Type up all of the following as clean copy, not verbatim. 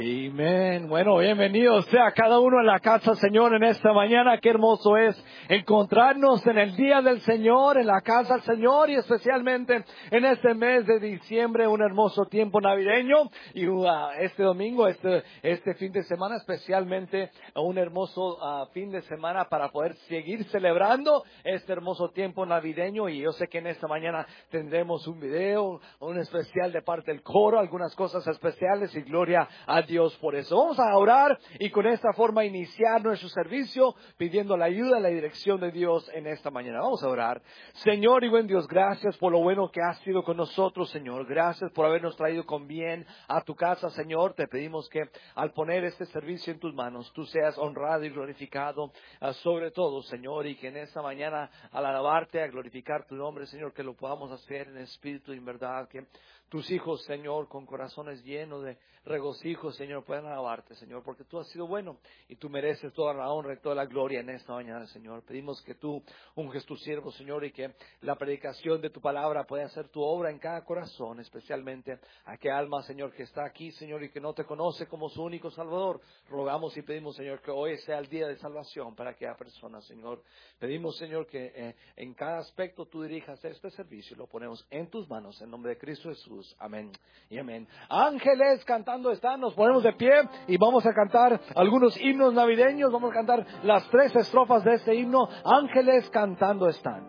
Amén. Bueno, bienvenido sea cada uno en la casa, Señor, en esta mañana. Qué hermoso es encontrarnos en el día del Señor, en la casa del Señor, y especialmente en este mes de diciembre, un hermoso tiempo navideño, y este domingo, este fin de semana, especialmente un hermoso fin de semana para poder seguir celebrando este hermoso tiempo navideño. Y yo sé que en esta mañana tendremos un video, un especial de parte del coro, algunas cosas especiales, y gloria a Dios por eso. Vamos a orar y con esta forma iniciar nuestro servicio pidiendo la ayuda y la dirección de Dios en esta mañana. Vamos a orar. Señor y buen Dios, gracias por lo bueno que has sido con nosotros, Señor. Gracias por habernos traído con bien a tu casa, Señor. Te pedimos que al poner este servicio en tus manos, tú seas honrado y glorificado sobre todo, Señor, y que en esta mañana al alabarte, a glorificar tu nombre, Señor, que lo podamos hacer en espíritu y en verdad, que tus hijos, Señor, con corazones llenos de regocijo, Señor, puedan alabarte, Señor, porque tú has sido bueno y tú mereces toda la honra y toda la gloria en esta mañana, Señor. Pedimos que tú unges tu siervo, Señor, y que la predicación de tu palabra pueda hacer tu obra en cada corazón, especialmente a aquel alma, Señor, que está aquí, Señor, y que no te conoce como su único Salvador. Rogamos y pedimos, Señor, que hoy sea el día de salvación para aquella persona, Señor. Pedimos, Señor, que en cada aspecto tú dirijas este servicio y lo ponemos en tus manos, en nombre de Cristo Jesús. Amén y amén. Ángeles cantando están, nos ponemos de pie y vamos a cantar algunos himnos navideños. Vamos a cantar las 3 estrofas de este himno. Ángeles cantando están.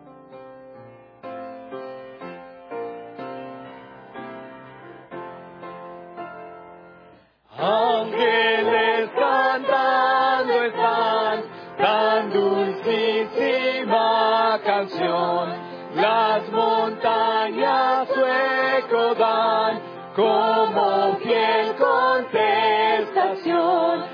Ángeles cantando están, tan dulcísima canción. Las montañas su eco dan, como fiel contestación.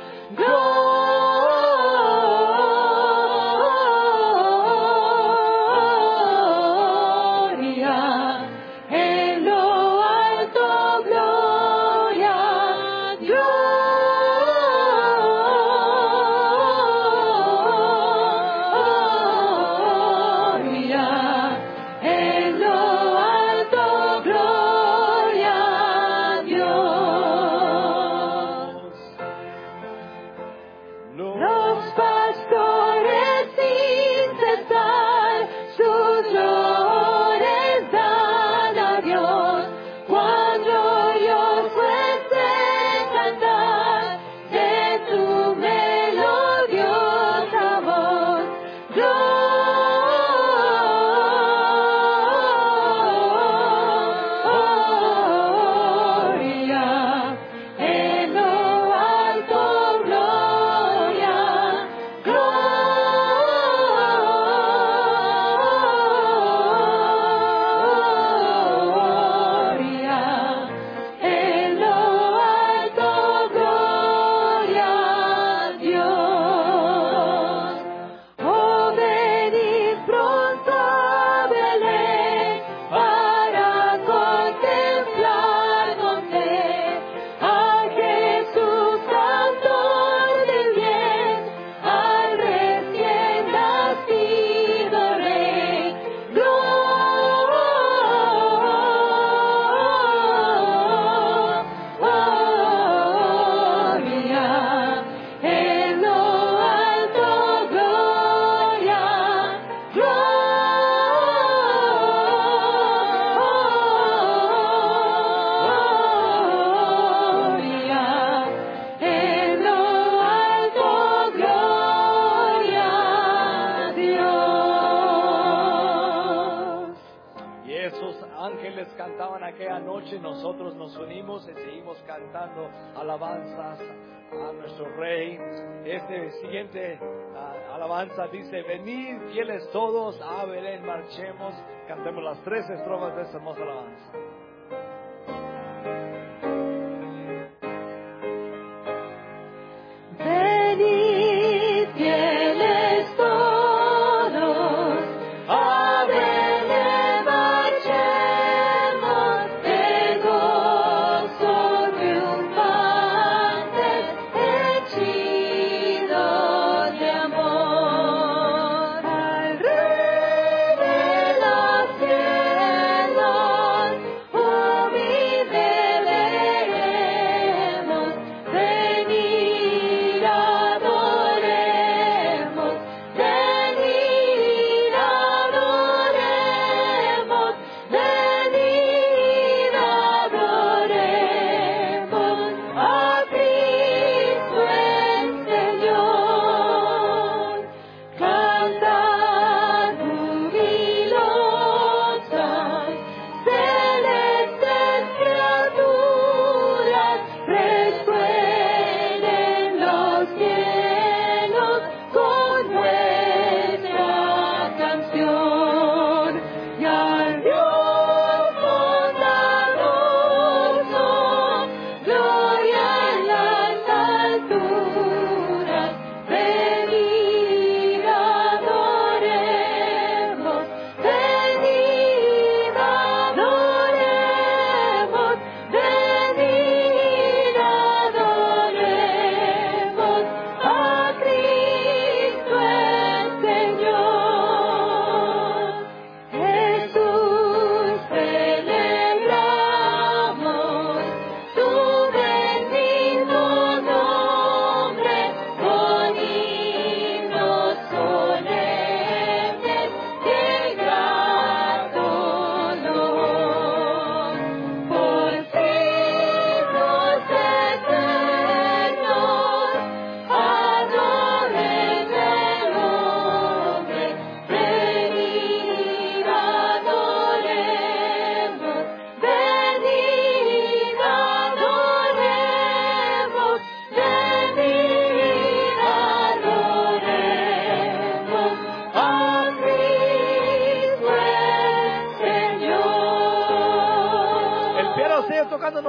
Gloria, en lo alto gloria, gloria, en lo alto gloria a Dios. Los pastores sin cesar sus loores dan a Dios, cuán glorioso es el cantar de tu melodiosa voz. Gloria, en lo alto gloria, gloria, en lo alto gloria a Dios. Oh, venid pronto a Belén para contemplar con fe a Jesús, Cantor del bien, al recién nacido Rey. Gloria, en lo alto gloria, gloria, en lo alto gloria a Dios. Y esos ángeles cantaban aquella noche, nosotros nos unimos y seguimos cantando alabanzas a nuestro Rey. Este siguiente alabanza dice: venid fieles todos a Belén, marchemos. Cantemos las 3 estrofas de esta hermosa alabanza. Venid fieles todos a Belén, marchemos de gozo triunfantes, henchidos de amor al Rey de los cielos.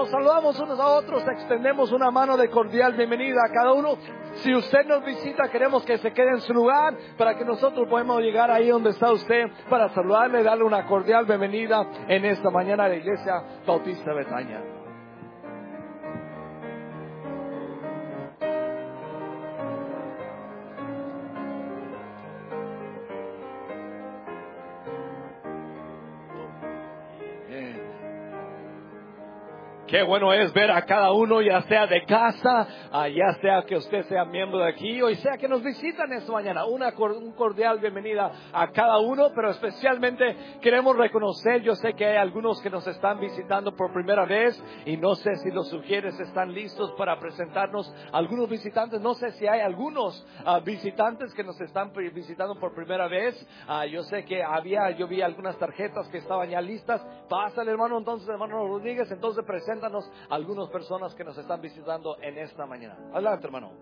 saludamos unos a otros, extendemos una mano de cordial bienvenida a cada uno. Si usted nos visita, queremos que se quede en su lugar para que nosotros podamos llegar ahí donde está usted para saludarle, darle una cordial bienvenida en esta mañana a la Iglesia Bautista Betania. Qué bueno es ver a cada uno, ya sea de casa, ya sea que usted sea miembro de aquí, o sea que nos visitan esta mañana. Un cordial bienvenida a cada uno, pero especialmente queremos reconocer, yo sé que hay algunos que nos están visitando por primera vez, y no sé si los sugieres están listos para presentarnos algunos visitantes. No sé si hay algunos visitantes que nos están visitando por primera vez. Yo sé que yo vi algunas tarjetas que estaban ya listas. Pásale, hermano Rodríguez, entonces presenta algunas personas que nos están visitando en esta mañana. Adelante, hermano.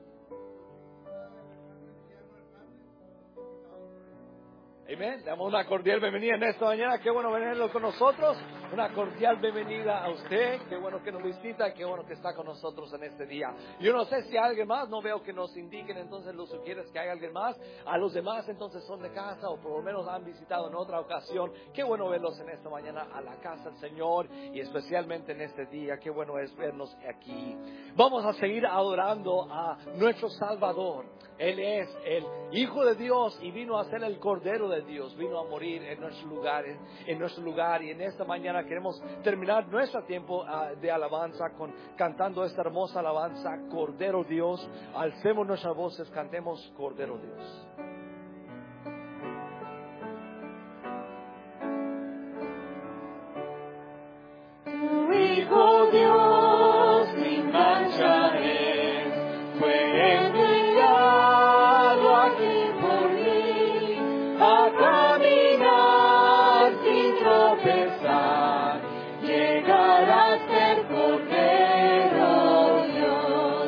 Amén. Le damos una cordial bienvenida en esta mañana. Qué bueno venirlo con nosotros. Una cordial bienvenida a usted. Qué bueno que nos visita. Qué bueno que está con nosotros en este día. Yo no sé si hay alguien más. No veo que nos indiquen. Entonces, ¿lo sugieres que hay alguien más? A los demás, entonces, son de casa o por lo menos han visitado en otra ocasión. Qué bueno verlos en esta mañana a la casa del Señor y especialmente en este día. Qué bueno es vernos aquí. Vamos a seguir adorando a nuestro Salvador. Él es el Hijo de Dios y vino a ser el Cordero de Dios, vino a morir en nuestro lugar, y en esta mañana queremos terminar nuestro tiempo de alabanza cantando esta hermosa alabanza, Cordero Dios. Alcemos nuestras voces, cantemos Cordero Dios. Tu Hijo Dios sin mancha es, fue enviado aquí por mí a caminar sin tropezar, llegar a ser Cordero Dios,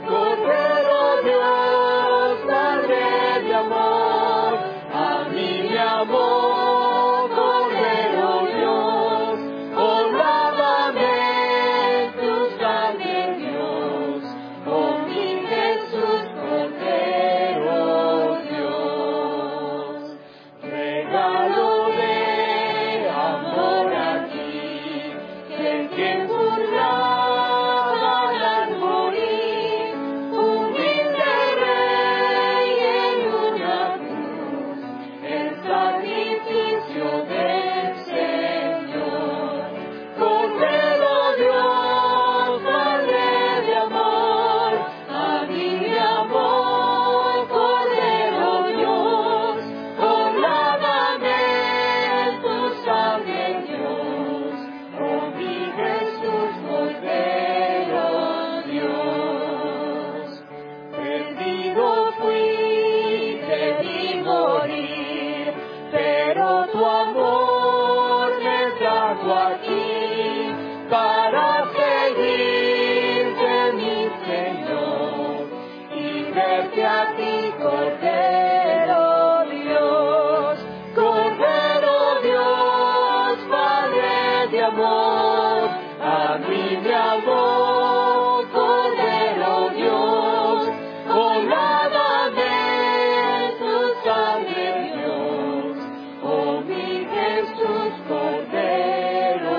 Padre de amor, a mí me amó, Cordero Dios, honradamente tu sangre Dios, oh mi Jesús, Cordero Dios, regalo de amor aquí, que quien burlaba al morir, humilde Rey en una cruz, el sacrificio del Señor, Cordero Dios, Padre de amor, a mí me amó, Cordero Dios, honradamente tu sangre Dios, oh mi Jesús, Cordero Dios. Perdido fui, debí morir, pero tu amor me trajo aquí para seguirte, mi Señor, y verte a ti, Cordero Dios, Padre de amor, a mí me amó, Cordero Dios, honradamente tu sangre Dios, oh mi Jesús, Cordero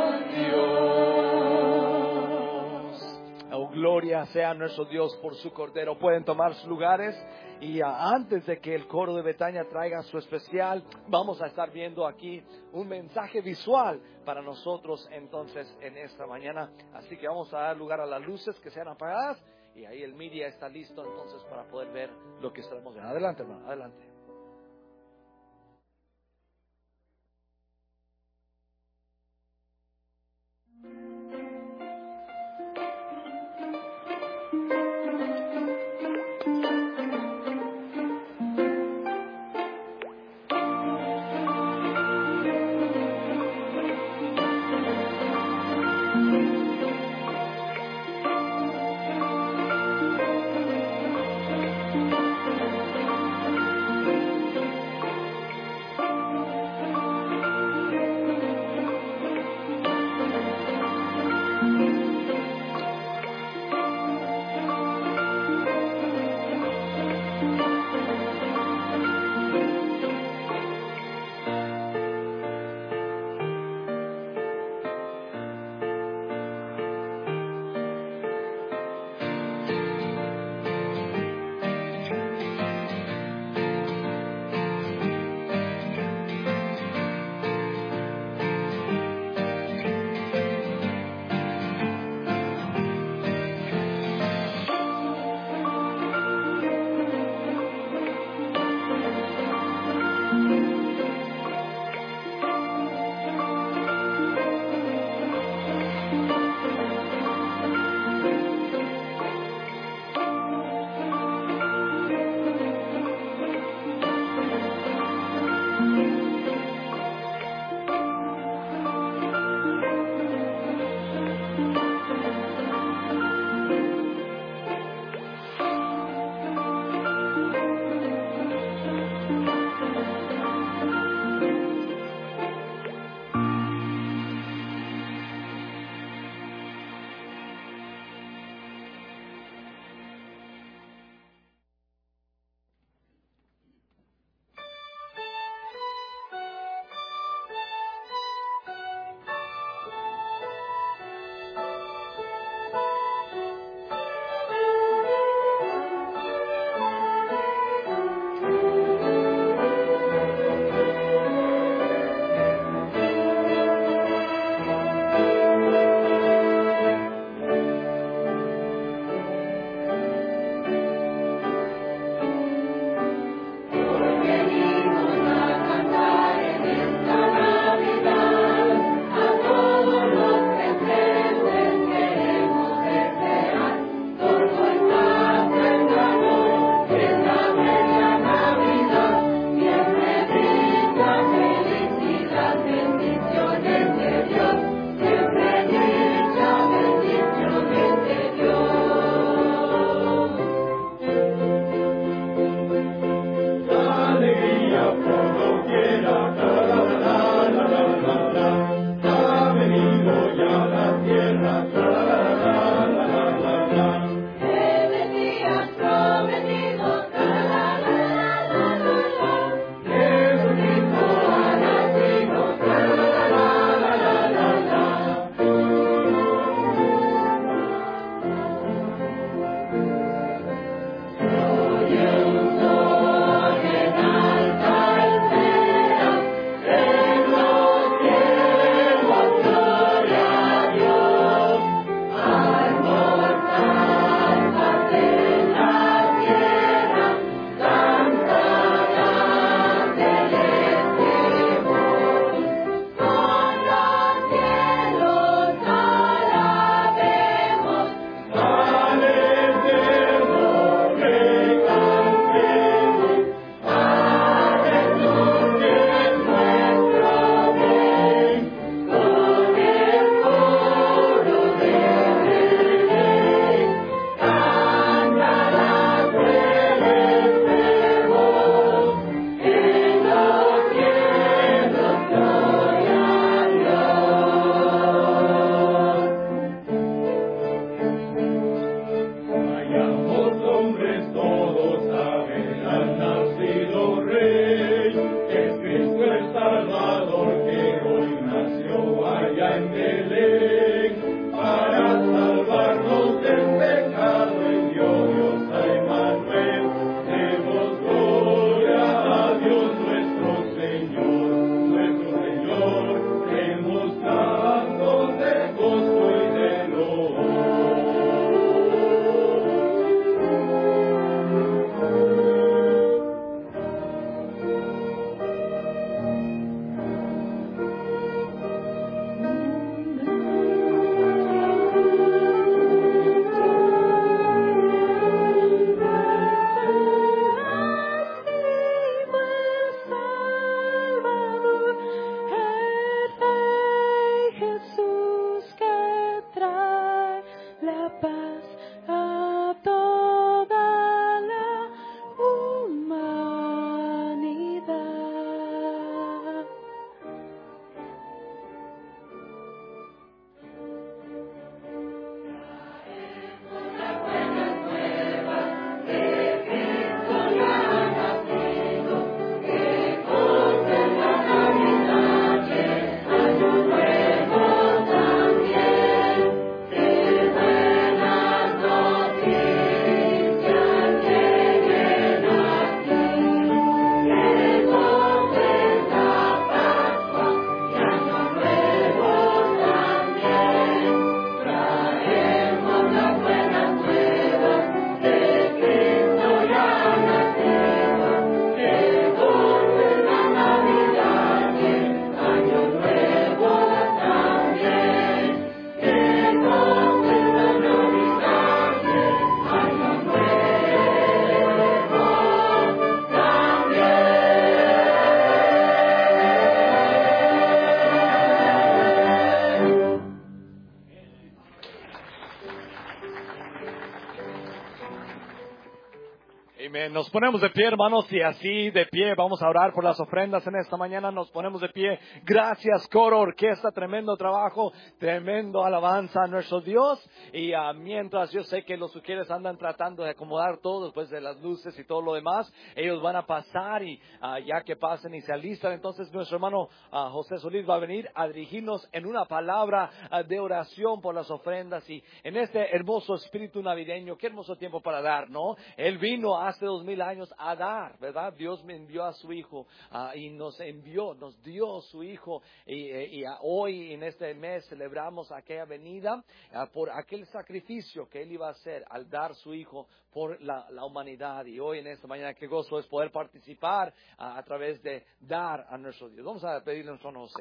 Dios. Oh, gloria sea a nuestro Dios por su Cordero. Pueden tomar sus lugares y antes de que el coro de Betania traiga su especial, vamos a estar viendo aquí un mensaje visual para nosotros entonces en esta mañana. Así que vamos a dar lugar a las luces que sean apagadas y ahí el media está listo entonces para poder ver lo que estamos viendo. Adelante, hermano, adelante. Amén. Nos ponemos de pie, hermanos, y así de pie vamos a orar por las ofrendas en esta mañana. Nos ponemos de pie. Gracias, coro, orquesta, tremendo trabajo, tremendo alabanza a nuestro Dios. Y mientras yo sé que los sugieres andan tratando de acomodar todo después de las luces y todo lo demás, ellos van a pasar y ya que pasen y se alistan, entonces nuestro hermano José Solís va a venir a dirigirnos en una palabra de oración por las ofrendas y en este hermoso espíritu navideño. Qué hermoso tiempo para dar, ¿no? Él vino hace 2000 años a dar, ¿verdad? Dios me envió a su Hijo y nos dio su Hijo y hoy en este mes celebramos aquella venida por aquel sacrificio que Él iba a hacer al dar su Hijo por la humanidad. Y hoy en esta mañana qué gozo es poder participar a través de dar a nuestro Dios. Vamos a pedirle a nuestro José.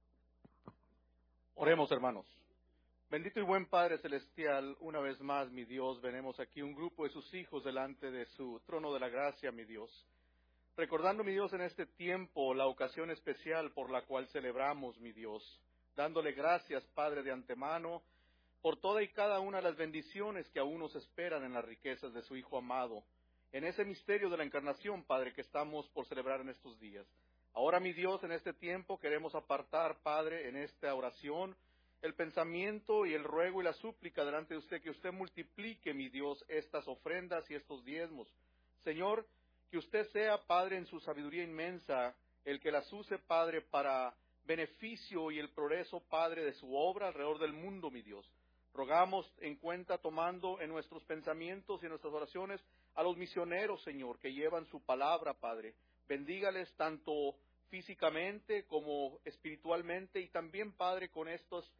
Oremos, hermanos. Bendito y buen Padre Celestial, una vez más, mi Dios, venimos aquí un grupo de sus hijos delante de su trono de la gracia, mi Dios. Recordando, mi Dios, en este tiempo la ocasión especial por la cual celebramos, mi Dios. Dándole gracias, Padre, de antemano, por toda y cada una de las bendiciones que aún nos esperan en las riquezas de su Hijo amado. En ese misterio de la encarnación, Padre, que estamos por celebrar en estos días. Ahora, mi Dios, en este tiempo queremos apartar, Padre, en esta oración, el pensamiento y el ruego y la súplica delante de usted, que usted multiplique, mi Dios, estas ofrendas y estos diezmos. Señor, que usted sea, Padre, en su sabiduría inmensa, el que las use, Padre, para beneficio y el progreso, Padre, de su obra alrededor del mundo, mi Dios. Rogamos en cuenta, tomando en nuestros pensamientos y en nuestras oraciones, a los misioneros, Señor, que llevan su palabra, Padre. Bendígales tanto físicamente como espiritualmente y también, Padre, con estos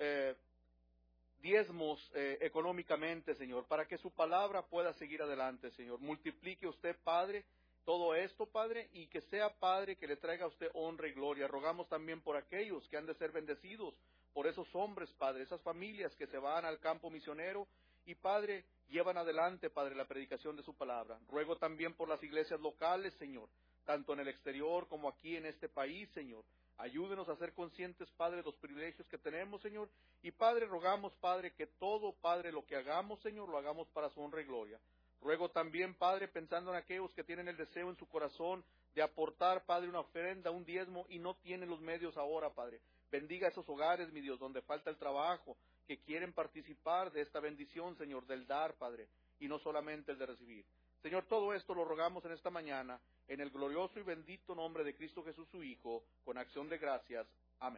diezmos económicamente, Señor, para que su palabra pueda seguir adelante, Señor. Multiplique usted, Padre, todo esto, Padre, y que sea, Padre, que le traiga a usted honra y gloria. Rogamos también por aquellos que han de ser bendecidos, por esos hombres, Padre, esas familias que se van al campo misionero y, Padre, llevan adelante, Padre, la predicación de su palabra. Ruego también por las iglesias locales, Señor, tanto en el exterior como aquí en este país, Señor. Ayúdenos a ser conscientes, Padre, de los privilegios que tenemos, Señor. Y, Padre, rogamos, Padre, que todo, Padre, lo que hagamos, Señor, lo hagamos para su honra y gloria. Ruego también, Padre, pensando en aquellos que tienen el deseo en su corazón de aportar, Padre, una ofrenda, un diezmo, y no tienen los medios ahora, Padre. Bendiga esos hogares, mi Dios, donde falta el trabajo, que quieren participar de esta bendición, Señor, del dar, Padre, y no solamente el de recibir. Señor, todo esto lo rogamos en esta mañana, en el glorioso y bendito nombre de Cristo Jesús, su Hijo, con acción de gracias. Amén.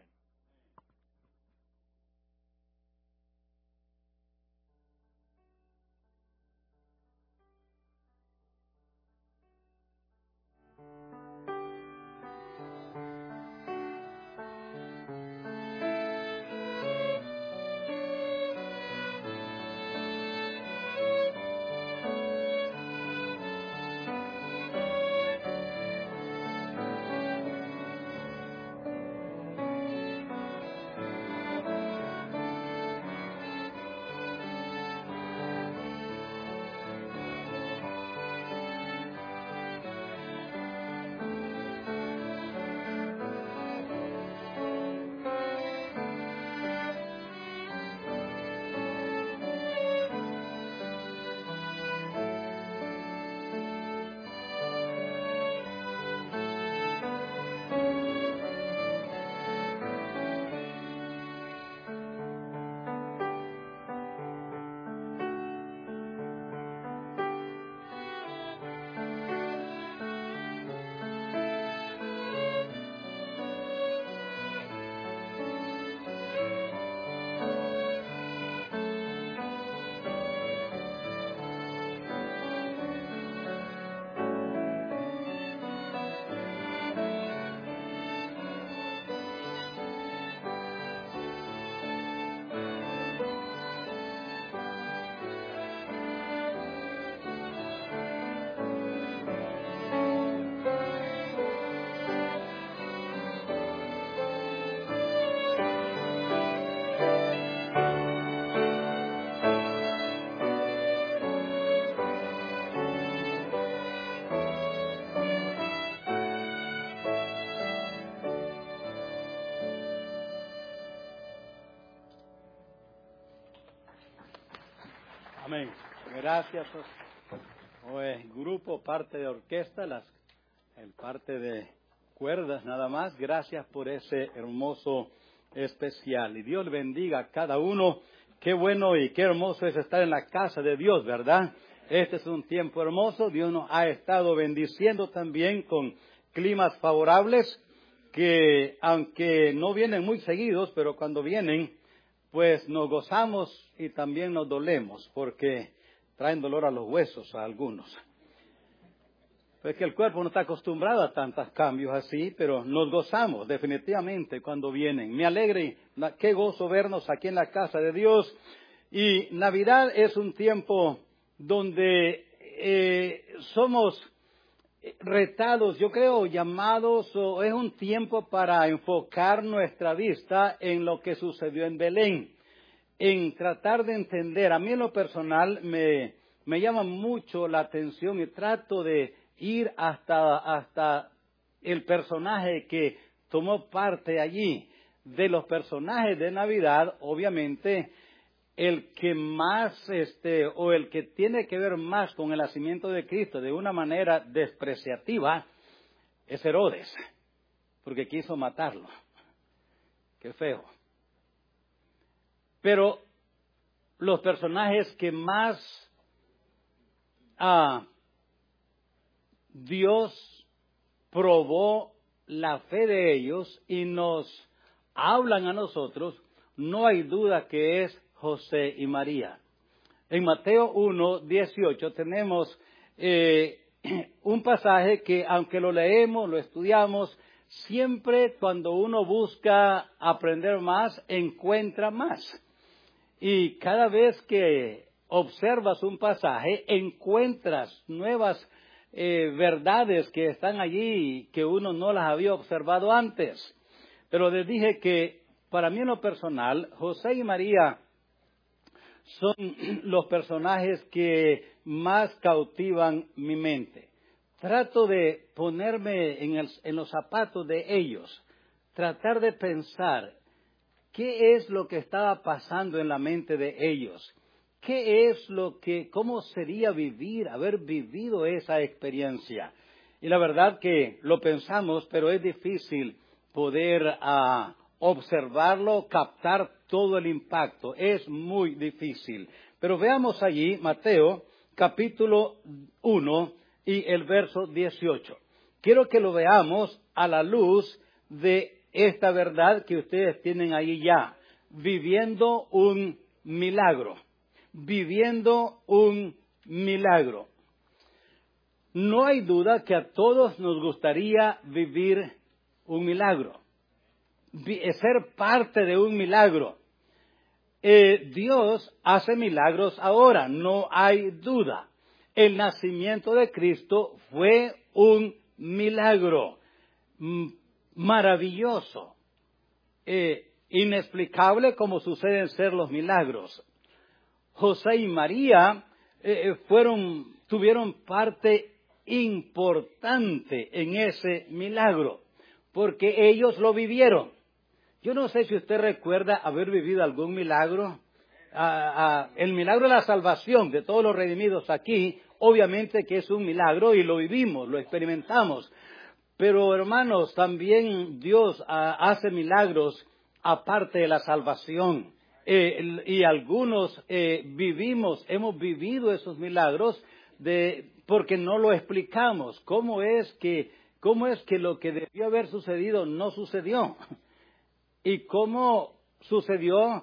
Amén. Gracias. o grupo, parte de orquesta, el parte de cuerdas nada más. Gracias por ese hermoso especial. Y Dios bendiga a cada uno. Qué bueno y qué hermoso es estar en la casa de Dios, ¿verdad? Este es un tiempo hermoso. Dios nos ha estado bendiciendo también con climas favorables que, aunque no vienen muy seguidos, pero cuando vienen, pues nos gozamos y también nos dolemos, porque traen dolor a los huesos a algunos. Pues que el cuerpo no está acostumbrado a tantos cambios así, pero nos gozamos definitivamente cuando vienen. Me alegra y qué gozo vernos aquí en la casa de Dios. Y Navidad es un tiempo donde somos retados, yo creo, llamados, o es un tiempo para enfocar nuestra vista en lo que sucedió en Belén, en tratar de entender. A mí en lo personal me llama mucho la atención y trato de ir hasta el personaje que tomó parte allí. De los personajes de Navidad, obviamente, el que más, o el que tiene que ver más con el nacimiento de Cristo de una manera despreciativa, es Herodes, porque quiso matarlo. Qué feo. Pero los personajes que más Dios probó la fe de ellos y nos hablan a nosotros, no hay duda que es José y María. En Mateo 1:18 tenemos un pasaje que, aunque lo leemos, lo estudiamos, siempre cuando uno busca aprender más, encuentra más. Y cada vez que observas un pasaje, encuentras nuevas verdades que están allí que uno no las había observado antes. Pero les dije que para mí en lo personal, José y María son los personajes que más cautivan mi mente. Trato de ponerme en los zapatos de ellos, tratar de pensar qué es lo que estaba pasando en la mente de ellos, cómo sería haber vivido esa experiencia. Y la verdad que lo pensamos, pero es difícil poder observarlo, captar todo el impacto. Es muy difícil. Pero veamos allí Mateo capítulo 1 y el verso 18. Quiero que lo veamos a la luz de esta verdad que ustedes tienen ahí ya. Viviendo un milagro. Viviendo un milagro. No hay duda que a todos nos gustaría vivir un milagro. Ser parte de un milagro. Dios hace milagros ahora, no hay duda. El nacimiento de Cristo fue un milagro maravilloso, inexplicable como suceden ser los milagros. José y María tuvieron parte importante en ese milagro, porque ellos lo vivieron. Yo no sé si usted recuerda haber vivido algún milagro. El milagro de la salvación de todos los redimidos aquí, obviamente que es un milagro y lo vivimos, lo experimentamos. Pero hermanos, también Dios hace milagros aparte de la salvación. Y algunos hemos vivido esos milagros porque no lo explicamos. ¿Cómo es que lo que debió haber sucedido no sucedió? ¿Y cómo sucedió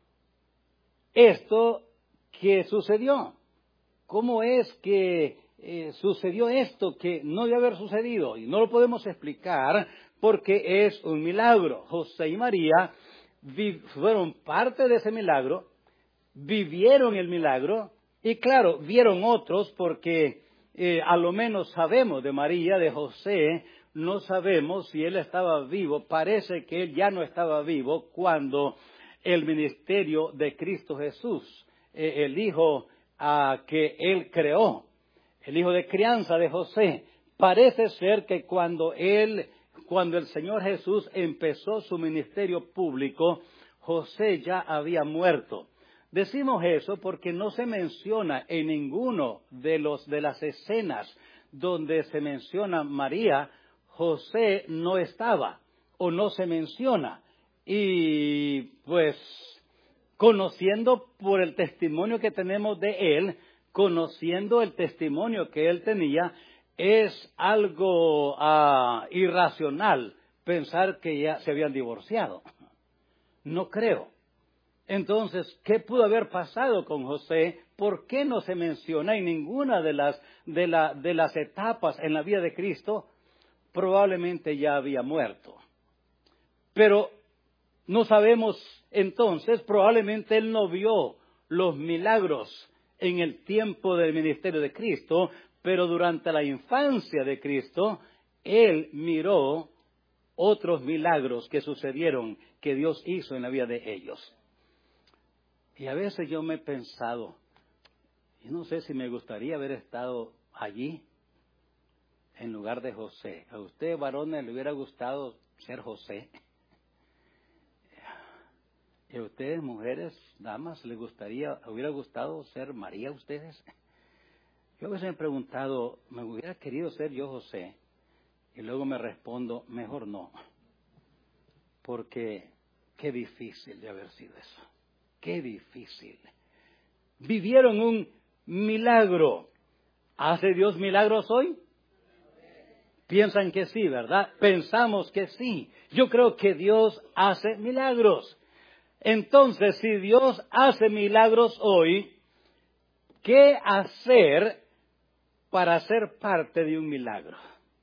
esto que sucedió? ¿Cómo es que sucedió esto que no debe haber sucedido? Y no lo podemos explicar porque es un milagro. José y María fueron parte de ese milagro, vivieron el milagro y claro, vieron otros porque a lo menos sabemos de María, de José. No sabemos si él estaba vivo. Parece que él ya no estaba vivo cuando el ministerio de Cristo Jesús, el hijo que él creó, el hijo de crianza de José, parece ser que cuando el Señor Jesús empezó su ministerio público, José ya había muerto. Decimos eso porque no se menciona en ninguno de las escenas donde se menciona María, José no estaba o no se menciona. Y pues, conociendo por el testimonio que tenemos de él, conociendo el testimonio que él tenía, es algo irracional pensar que ya se habían divorciado. No creo. Entonces, ¿qué pudo haber pasado con José? ¿Por qué no se menciona en ninguna de las etapas en la vida de Cristo? Probablemente ya había muerto. Pero no sabemos entonces, probablemente él no vio los milagros en el tiempo del ministerio de Cristo, pero durante la infancia de Cristo, él miró otros milagros que sucedieron, que Dios hizo en la vida de ellos. Y a veces yo me he pensado, y no sé si me gustaría haber estado allí en lugar de José. ¿A usted, varones, le hubiera gustado ser José? ¿Y a ustedes, mujeres, damas, hubiera gustado ser María a ustedes? Yo a veces me he preguntado, ¿me hubiera querido ser yo José? Y luego me respondo, mejor no. Porque qué difícil de haber sido eso. Qué difícil. Vivieron un milagro. ¿Hace Dios milagros hoy? Piensan que sí, ¿verdad? Pensamos que sí. Yo creo que Dios hace milagros. Entonces, si Dios hace milagros hoy, ¿qué hacer para ser parte de un milagro?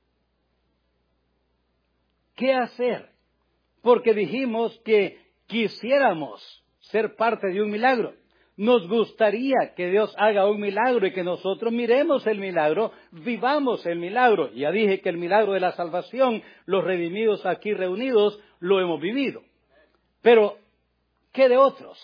¿Qué hacer? Porque dijimos que quisiéramos ser parte de un milagro. Nos gustaría que Dios haga un milagro y que nosotros miremos el milagro, vivamos el milagro. Ya dije que el milagro de la salvación, los redimidos aquí reunidos, lo hemos vivido. Pero, ¿qué de otros?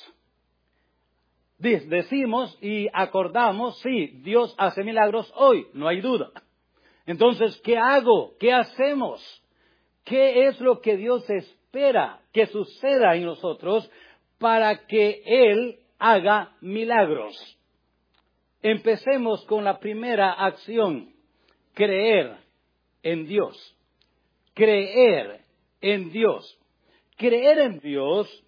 Decimos y acordamos, sí, Dios hace milagros hoy, no hay duda. Entonces, ¿qué hago? ¿Qué hacemos? ¿Qué es lo que Dios espera que suceda en nosotros para que Él haga milagros? Empecemos con la primera acción, creer en Dios. Creer en Dios. Creer en Dios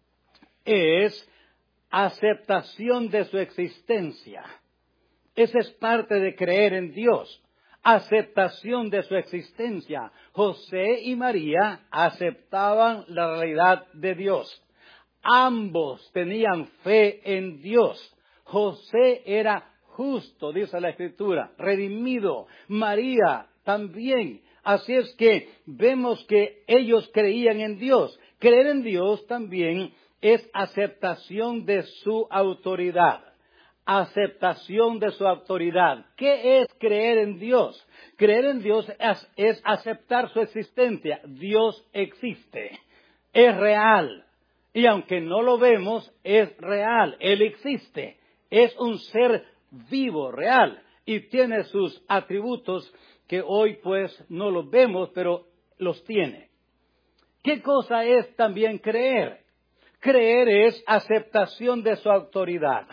es aceptación de su existencia. Esa es parte de creer en Dios. Aceptación de su existencia. José y María aceptaban la realidad de Dios. Ambos tenían fe en Dios. José era justo, dice la Escritura, redimido. María también. Así es que vemos que ellos creían en Dios. Creer en Dios también es aceptación de su autoridad. Aceptación de su autoridad. ¿Qué es creer en Dios? Creer en Dios es aceptar su existencia. Dios existe. Es real. Y aunque no lo vemos, es real. Él existe. Es un ser vivo, real. Y tiene sus atributos que hoy pues no los vemos, pero los tiene. ¿Qué cosa es también creer? Creer es aceptación de su autoridad.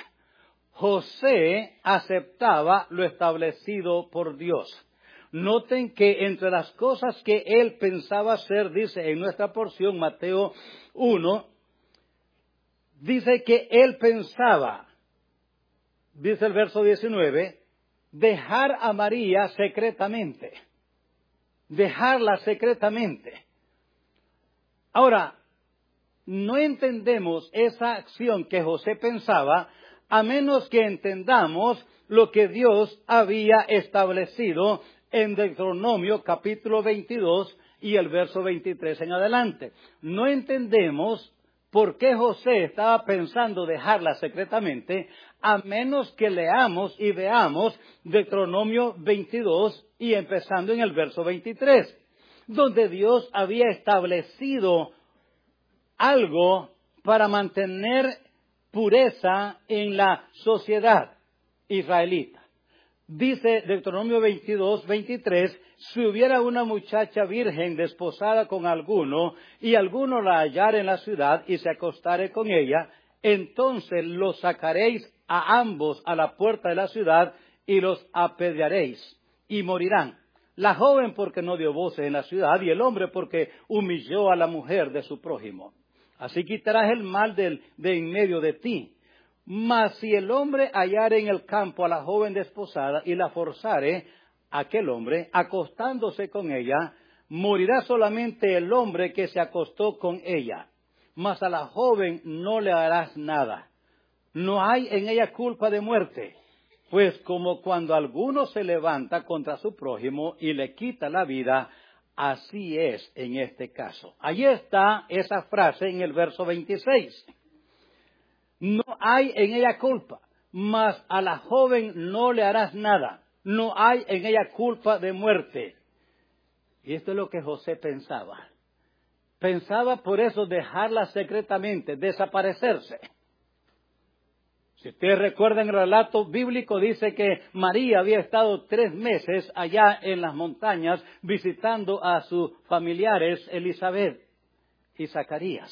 José aceptaba lo establecido por Dios. Noten que entre las cosas que él pensaba hacer, dice en nuestra porción, Mateo 1, dice que él pensaba, dice el verso 19, dejar a María secretamente. Dejarla secretamente. Ahora, no entendemos esa acción que José pensaba a menos que entendamos lo que Dios había establecido en Deuteronomio capítulo 22 y el verso 23 en adelante. No entendemos por qué José estaba pensando dejarla secretamente a menos que leamos y veamos Deuteronomio 22 y empezando en el verso 23, donde Dios había establecido algo para mantener pureza en la sociedad israelita. Dice Deuteronomio 22, 23, si hubiera una muchacha virgen desposada con alguno, y alguno la hallara en la ciudad y se acostare con ella, entonces los sacaréis a ambos a la puerta de la ciudad y los apedrearéis y morirán. La joven porque no dio voces en la ciudad y el hombre porque humilló a la mujer de su prójimo. Así quitarás el mal de en medio de ti. Mas si el hombre hallare en el campo a la joven desposada y la forzare, aquel hombre, acostándose con ella, morirá solamente el hombre que se acostó con ella. Mas a la joven no le harás nada. No hay en ella culpa de muerte. Pues como cuando alguno se levanta contra su prójimo y le quita la vida, así es en este caso. Allí está esa frase en el verso 26. No hay en ella culpa, mas a la joven no le harás nada. No hay en ella culpa de muerte. Y esto es lo que José pensaba. Pensaba por eso dejarla secretamente, desaparecerse. Si ustedes recuerdan el relato bíblico, dice que María había estado 3 meses allá en las montañas visitando a sus familiares Elizabeth y Zacarías.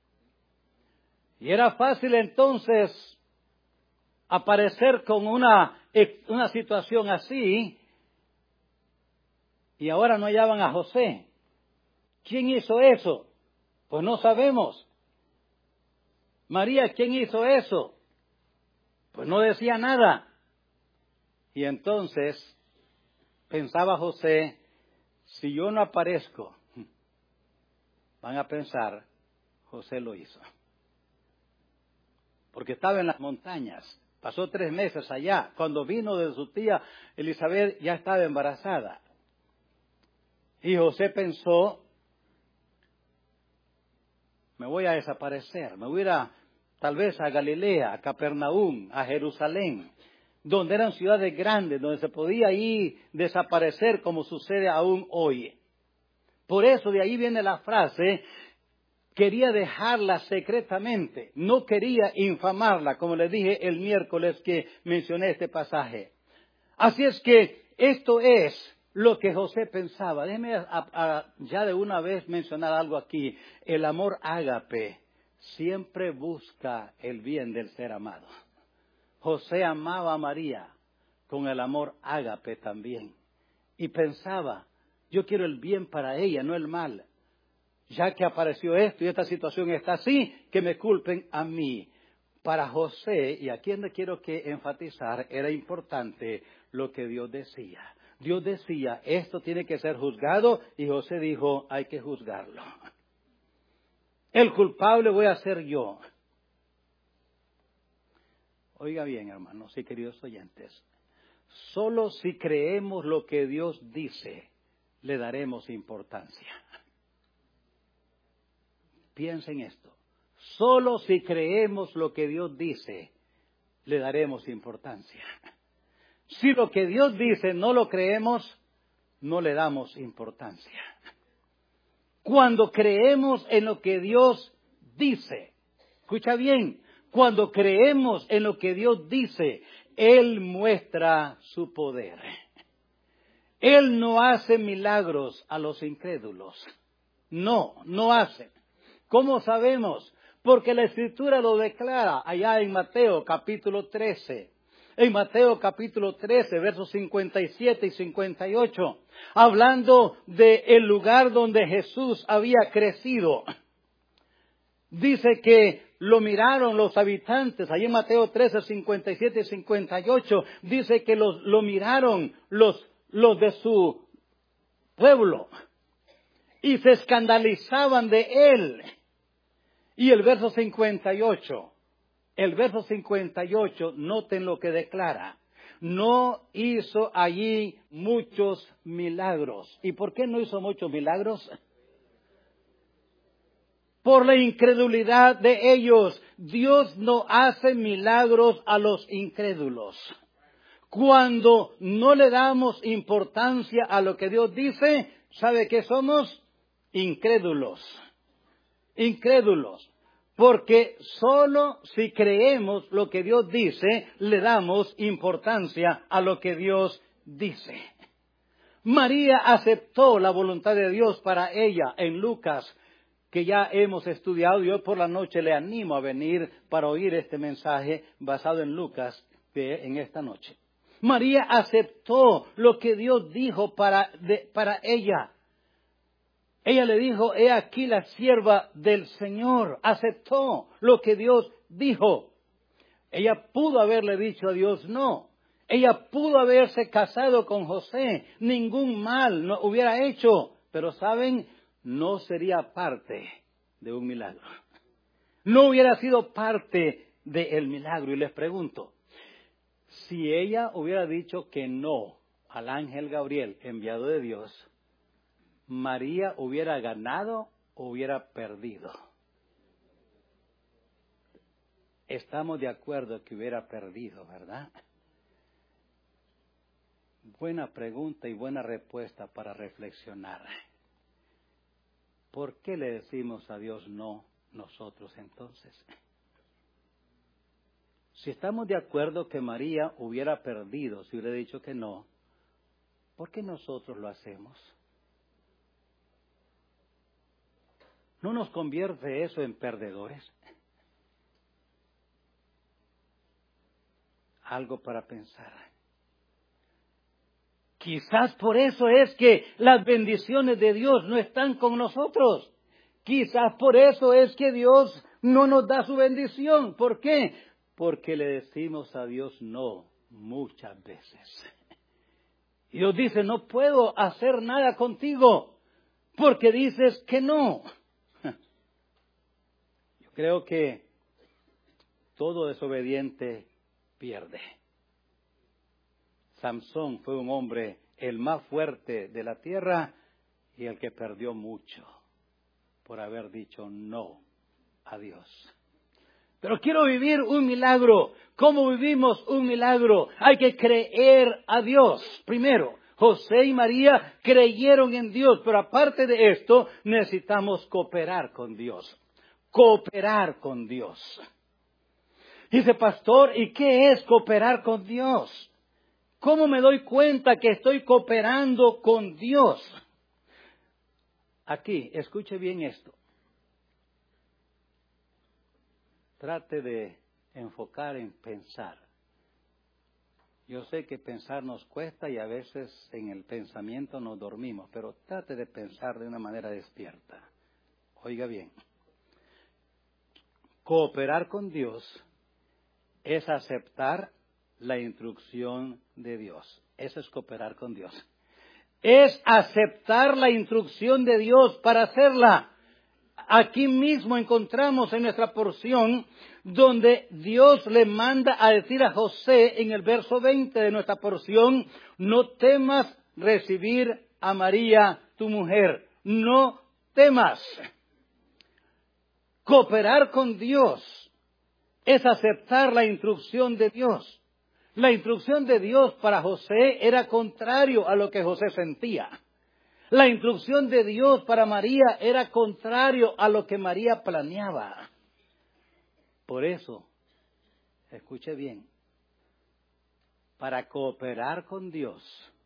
Y era fácil entonces aparecer con una situación así y ahora no hallaban a José. ¿Quién hizo eso? Pues no sabemos. María, ¿quién hizo eso? Pues no decía nada. Y entonces pensaba José, si yo no aparezco, van a pensar, José lo hizo. Porque estaba en las montañas, pasó 3 meses allá. Cuando vino de su tía Elizabeth ya estaba embarazada. Y José pensó, me voy a desaparecer, me voy a ir tal vez a Galilea, a Capernaum, a Jerusalén, donde eran ciudades grandes, donde se podía ir desaparecer como sucede aún hoy. Por eso de ahí viene la frase, quería dejarla secretamente, no quería infamarla, como les dije el miércoles que mencioné este pasaje. Así es que esto es lo que José pensaba. Déjeme ya de una vez mencionar algo aquí. El amor ágape siempre busca el bien del ser amado. José amaba a María con el amor ágape también. Y pensaba, yo quiero el bien para ella, no el mal. Ya que apareció esto y esta situación está así, que me culpen a mí. Para José, y aquí donde quiero que enfatizar, era importante lo que Dios decía. Dios decía, esto tiene que ser juzgado, y José dijo, hay que juzgarlo. El culpable voy a ser yo. Oiga bien, hermanos y queridos oyentes, solo si creemos lo que Dios dice, le daremos importancia. Piensen esto. Solo si creemos lo que Dios dice, le daremos importancia. Si lo que Dios dice no lo creemos, no le damos importancia. Cuando creemos en lo que Dios dice, escucha bien, cuando creemos en lo que Dios dice, Él muestra su poder. Él no hace milagros a los incrédulos. No hace. ¿Cómo sabemos? Porque la Escritura lo declara allá en Mateo capítulo 13. En Mateo capítulo 13, versos 57 y 58, hablando del lugar donde Jesús había crecido. Dice que lo miraron los habitantes, allí en Mateo 13, 57 y 58, dice que lo miraron los de su pueblo y se escandalizaban de él. Y el verso 58, noten lo que declara. No hizo allí muchos milagros. ¿Y por qué no hizo muchos milagros? Por la incredulidad de ellos. Dios no hace milagros a los incrédulos. Cuando no le damos importancia a lo que Dios dice, ¿sabe qué somos? Incrédulos. Incrédulos. Porque solo si creemos lo que Dios dice, le damos importancia a lo que Dios dice. María aceptó la voluntad de Dios para ella en Lucas que ya hemos estudiado. Yo por la noche le animo a venir para oír este mensaje basado en Lucas en esta noche. María aceptó lo que Dios dijo para ella. Ella le dijo, he aquí la sierva del Señor. Aceptó lo que Dios dijo. Ella pudo haberle dicho a Dios no. Ella pudo haberse casado con José. Ningún mal no hubiera hecho. Pero ¿saben? No sería parte de un milagro. No hubiera sido parte del milagro. Y les pregunto, si ella hubiera dicho que no al ángel Gabriel enviado de Dios, ¿María hubiera ganado o hubiera perdido? Estamos de acuerdo que hubiera perdido, ¿verdad? Buena pregunta y buena respuesta para reflexionar. ¿Por qué le decimos a Dios no nosotros entonces? Si estamos de acuerdo que María hubiera perdido si hubiera dicho que no, ¿por qué nosotros lo hacemos? ¿No nos convierte eso en perdedores? Algo para pensar. Quizás por eso es que las bendiciones de Dios no están con nosotros. Quizás por eso es que Dios no nos da su bendición. ¿Por qué? Porque le decimos a Dios no muchas veces. Y Dios dice, no puedo hacer nada contigo porque dices que no. Yo creo que todo desobediente pierde. Samsón fue un hombre el más fuerte de la tierra y el que perdió mucho por haber dicho no a Dios. Pero quiero vivir un milagro. ¿Cómo vivimos un milagro? Hay que creer a Dios primero. José y María creyeron en Dios, pero aparte de esto necesitamos cooperar con Dios. Cooperar con Dios. Dice, pastor, ¿y qué es cooperar con Dios? ¿Cómo me doy cuenta que estoy cooperando con Dios? Aquí, escuche bien esto. Trate de enfocar en pensar. Yo sé que pensar nos cuesta y a veces en el pensamiento nos dormimos, pero trate de pensar de una manera despierta. Oiga bien. Cooperar con Dios es aceptar la instrucción de Dios. Eso es cooperar con Dios. Es aceptar la instrucción de Dios para hacerla. Aquí mismo encontramos en nuestra porción donde Dios le manda a decir a José en el verso 20 de nuestra porción, no temas recibir a María, tu mujer. No temas. Cooperar con Dios es aceptar la instrucción de Dios. La instrucción de Dios para José era contrario a lo que José sentía. La instrucción de Dios para María era contrario a lo que María planeaba. Por eso, escuche bien, para cooperar con Dios,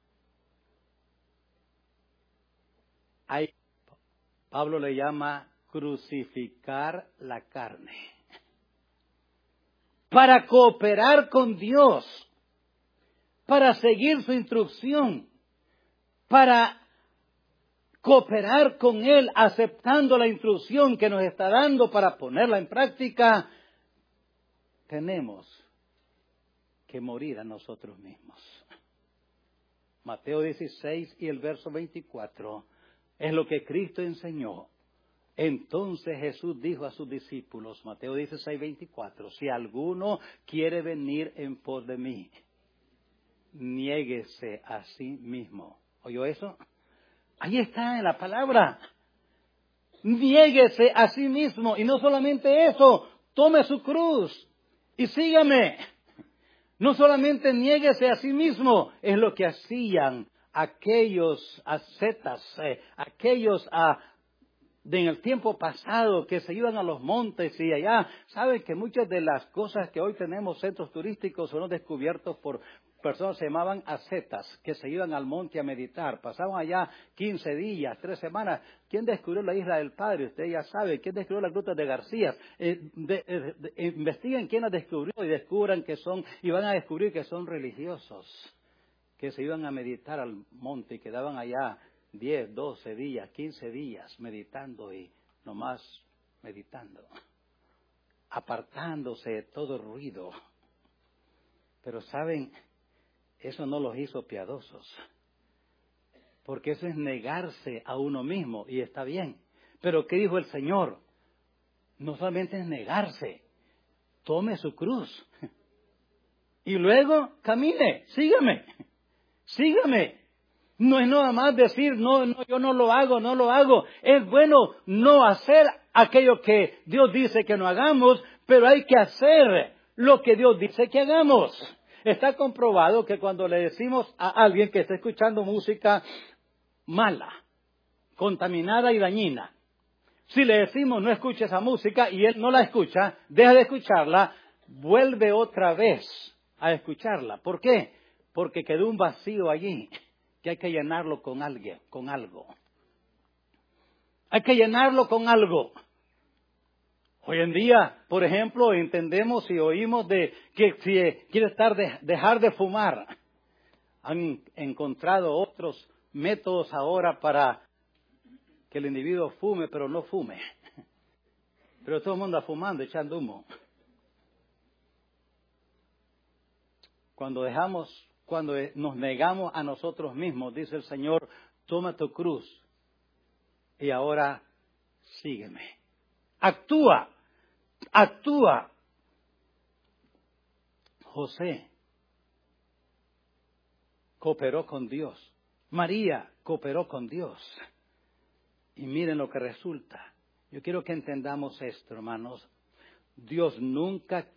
Pablo le llama crucificar la carne. Para cooperar con Dios, para seguir su instrucción, para cooperar con Él, aceptando la instrucción que nos está dando para ponerla en práctica, tenemos que morir a nosotros mismos. Mateo 16 y el verso 24 es lo que Cristo enseñó. Entonces Jesús dijo a sus discípulos, Mateo 16, 24, si alguno quiere venir en pos de mí, niéguese a sí mismo. ¿Oyó eso? Ahí está en la palabra. Niéguese a sí mismo. Y no solamente eso, tome su cruz y sígame. No solamente niéguese a sí mismo, es lo que hacían aquellos ascetas, aquellos en el tiempo pasado que se iban a los montes y allá. Saben que muchas de las cosas que hoy tenemos centros turísticos son descubiertos por personas se llamaban ascetas, que se iban al monte a meditar. Pasaban allá 15 días, 3 semanas. ¿Quién descubrió la isla del Padre? Usted ya sabe. ¿Quién descubrió las grutas de García? Investiguen quién las descubrió y descubran que son, y van a descubrir que son religiosos, que se iban a meditar al monte y quedaban allá 10, 12 días, 15 días meditando y nomás meditando, apartándose de todo ruido. Pero saben, eso no los hizo piadosos, porque eso es negarse a uno mismo, y está bien. Pero ¿qué dijo el Señor? No solamente es negarse, tome su cruz y luego camine, sígame. No es nada más decir, no, yo no lo hago. Es bueno no hacer aquello que Dios dice que no hagamos, pero hay que hacer lo que Dios dice que hagamos. Está comprobado que cuando le decimos a alguien que está escuchando música mala, contaminada y dañina, si le decimos no escuche esa música y él no la escucha, deja de escucharla, vuelve otra vez a escucharla. ¿Por qué? Porque quedó un vacío allí que hay que llenarlo con algo. Hay que llenarlo con algo. Hoy en día, por ejemplo, entendemos y oímos de que si quiere dejar de fumar, han encontrado otros métodos ahora para que el individuo fume, pero no fume. Pero todo el mundo anda fumando, echando humo. Cuando nos negamos a nosotros mismos, dice el Señor, toma tu cruz y ahora sígueme. Actúa. José cooperó con Dios. María cooperó con Dios. Y miren lo que resulta. Yo quiero que entendamos esto, hermanos. Dios nunca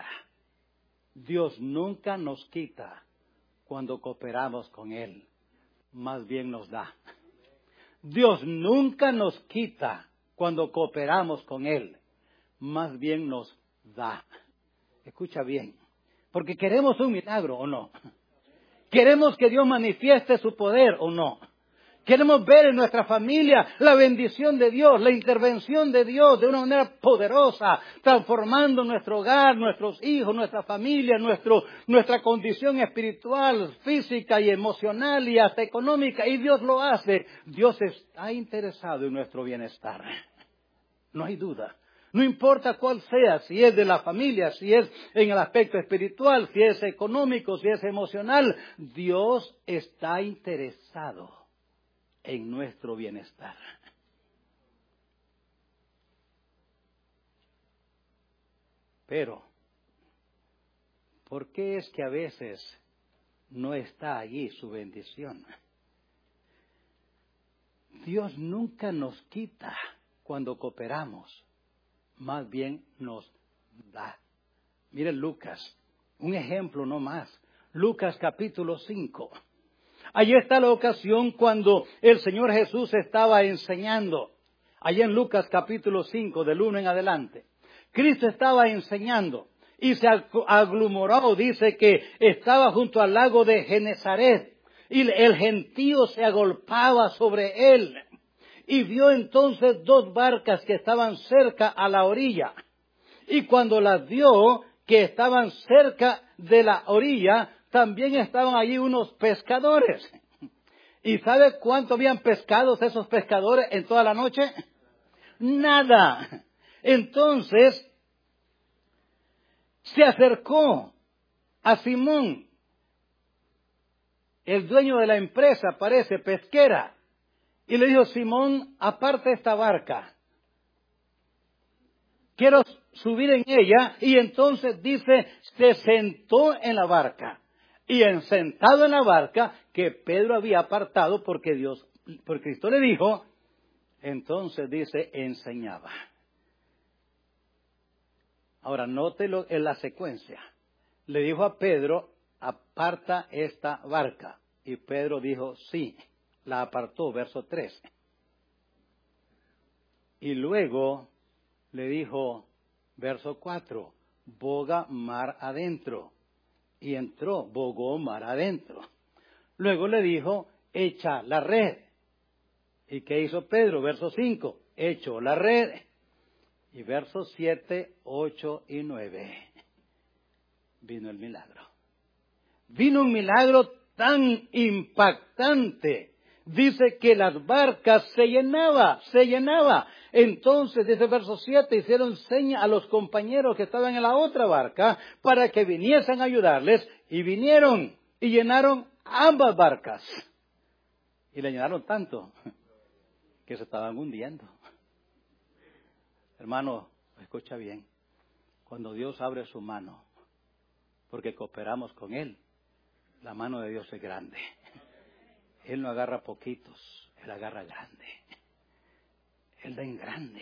nos quita cuando cooperamos con Él. Más bien nos da. Dios nunca nos quita cuando cooperamos con Él. Más bien nos da. Escucha bien. Porque queremos un milagro o no. Queremos que Dios manifieste su poder o no. Queremos ver en nuestra familia la bendición de Dios, la intervención de Dios de una manera poderosa, transformando nuestro hogar, nuestros hijos, nuestra familia, nuestra condición espiritual, física y emocional y hasta económica. Y Dios lo hace. Dios está interesado en nuestro bienestar. No hay duda. No importa cuál sea, si es de la familia, si es en el aspecto espiritual, si es económico, si es emocional, Dios está interesado en nuestro bienestar. Pero, ¿por qué es que a veces no está allí su bendición? Dios nunca nos quita cuando cooperamos. Más bien nos da. Miren Lucas, un ejemplo no más. Lucas capítulo 5. Allí está la ocasión cuando el Señor Jesús estaba enseñando. Allí en Lucas capítulo 5, del 1 en adelante. Cristo estaba enseñando y se aglomeró, dice que estaba junto al lago de Genesaret y el gentío se agolpaba sobre él. Y vio entonces 2 barcas que estaban cerca a la orilla. Y cuando las vio que estaban cerca de la orilla, también estaban allí unos pescadores. ¿Y sabe cuánto habían pescado esos pescadores en toda la noche? Nada. Entonces, se acercó a Simón, el dueño de la empresa, parece, pesquera. Y le dijo, Simón, aparte esta barca. Quiero subir en ella. Y entonces dice, se sentó en la barca. Y sentado en la barca, que Pedro había apartado porque Cristo le dijo, entonces dice, enseñaba. Ahora, nótelo en la secuencia. Le dijo a Pedro, aparta esta barca. Y Pedro dijo, sí. La apartó, verso 3. Y luego le dijo, verso 4, boga mar adentro. Y entró, bogó mar adentro. Luego le dijo, echa la red. ¿Y qué hizo Pedro? Verso 5, echó la red. Y versos 7, 8 y 9. Vino el milagro. Vino un milagro tan impactante. Dice que las barcas se llenaba. Entonces, desde el verso 7, hicieron seña a los compañeros que estaban en la otra barca para que viniesen a ayudarles. Y vinieron y llenaron ambas barcas. Y le llenaron tanto que se estaban hundiendo. Hermano, escucha bien. Cuando Dios abre su mano, porque cooperamos con Él, la mano de Dios es grande. Él no agarra poquitos, Él agarra grande. Él da en grande.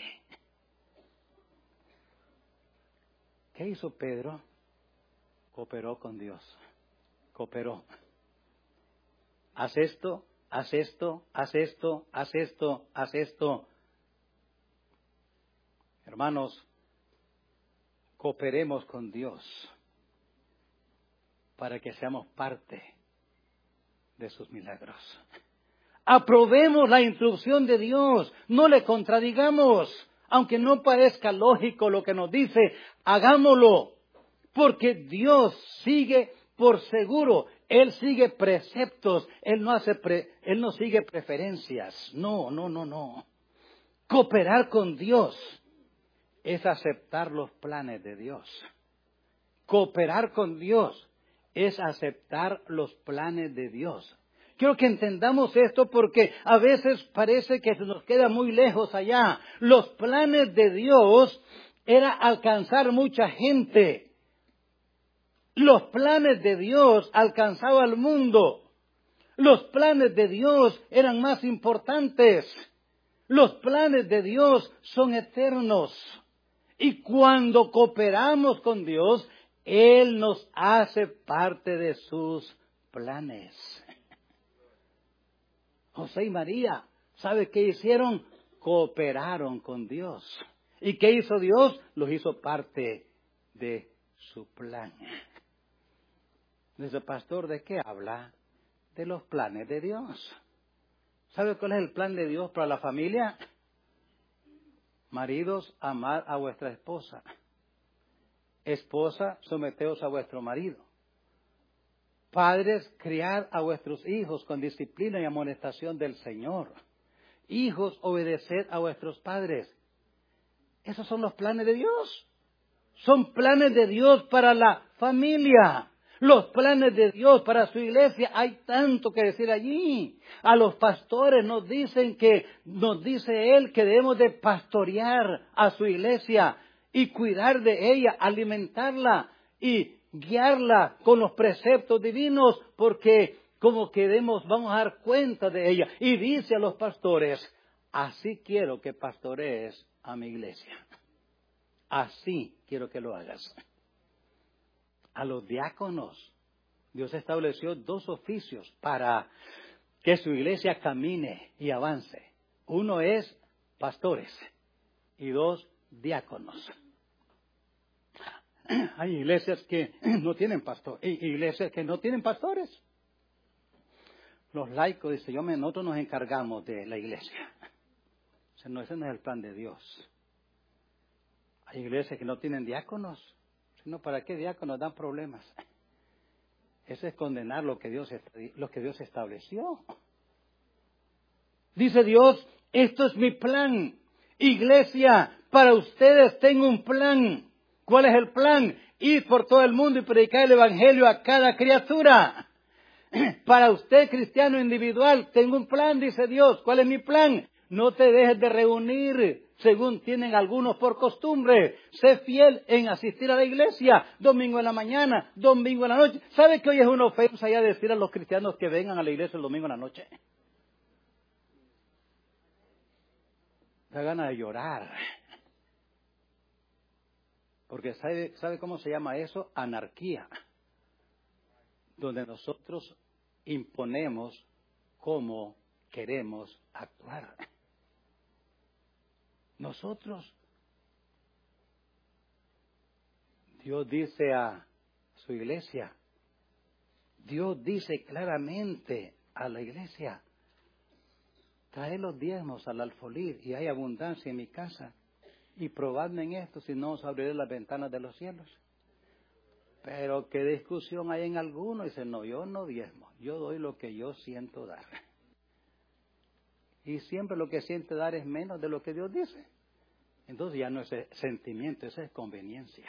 ¿Qué hizo Pedro? Cooperó con Dios. Cooperó. Haz esto, haz esto, haz esto, haz esto, haz esto. Hermanos, cooperemos con Dios para que seamos parte de sus milagros. Aprobemos la instrucción de Dios, no le contradigamos, aunque no parezca lógico lo que nos dice, hagámoslo, porque Dios sigue por seguro, Él sigue preceptos, Él no sigue preferencias, no. Cooperar con Dios es aceptar los planes de Dios. Cooperar con Dios es aceptar los planes de Dios. Quiero que entendamos esto porque a veces parece que se nos queda muy lejos allá. Los planes de Dios era alcanzar mucha gente. Los planes de Dios alcanzaban al mundo. Los planes de Dios eran más importantes. Los planes de Dios son eternos. Y cuando cooperamos con Dios, Él nos hace parte de sus planes. José y María, ¿sabe qué hicieron? Cooperaron con Dios. ¿Y qué hizo Dios? Los hizo parte de su plan. Dice, pastor, ¿de qué habla? De los planes de Dios. ¿Sabe cuál es el plan de Dios para la familia? Maridos, amad a vuestra esposa. Esposa, someteos a vuestro marido. Padres, criad a vuestros hijos con disciplina y amonestación del Señor. Hijos, obedeced a vuestros padres. Esos son los planes de Dios. Son planes de Dios para la familia. Los planes de Dios para su iglesia. Hay tanto que decir allí. A los pastores nos dice Él que debemos de pastorear a su iglesia y cuidar de ella, alimentarla y guiarla con los preceptos divinos, porque como queremos vamos a dar cuenta de ella. Y dice a los pastores, así quiero que pastorees a mi iglesia. Así quiero que lo hagas. A los diáconos, Dios estableció 2 oficios para que su iglesia camine y avance. Uno es pastores y 2 diáconos. Hay iglesias que no tienen pastor, iglesias que no tienen pastores. Los laicos dicen, nosotros nos encargamos de la iglesia. O sea, ese no es el plan de Dios. Hay iglesias que no tienen diáconos. Sino, ¿para qué diáconos dan problemas? Eso es condenar lo que Dios estableció. Dice Dios, esto es mi plan. Iglesia, para ustedes tengo un plan. ¿Cuál es el plan? Ir por todo el mundo y predicar el evangelio a cada criatura. Para usted, cristiano individual, tengo un plan, dice Dios. ¿Cuál es mi plan? No te dejes de reunir según tienen algunos por costumbre. Sé fiel en asistir a la iglesia, domingo en la mañana, domingo en la noche. ¿Sabe que hoy es una ofensa ya decir a los cristianos que vengan a la iglesia el domingo en la noche? Da ganas de llorar. Porque ¿sabe cómo se llama eso? Anarquía. Donde nosotros imponemos cómo queremos actuar. Nosotros, Dios dice a su iglesia, Dios dice claramente a la iglesia, trae los diezmos al alfolí y hay abundancia en mi casa. Y probadme en esto, si no os abriré las ventanas de los cielos. Pero qué discusión hay en algunos. Dicen, no, yo no diezmo, yo doy lo que yo siento dar. Y siempre lo que siente dar es menos de lo que Dios dice. Entonces ya no es sentimiento, eso es conveniencia.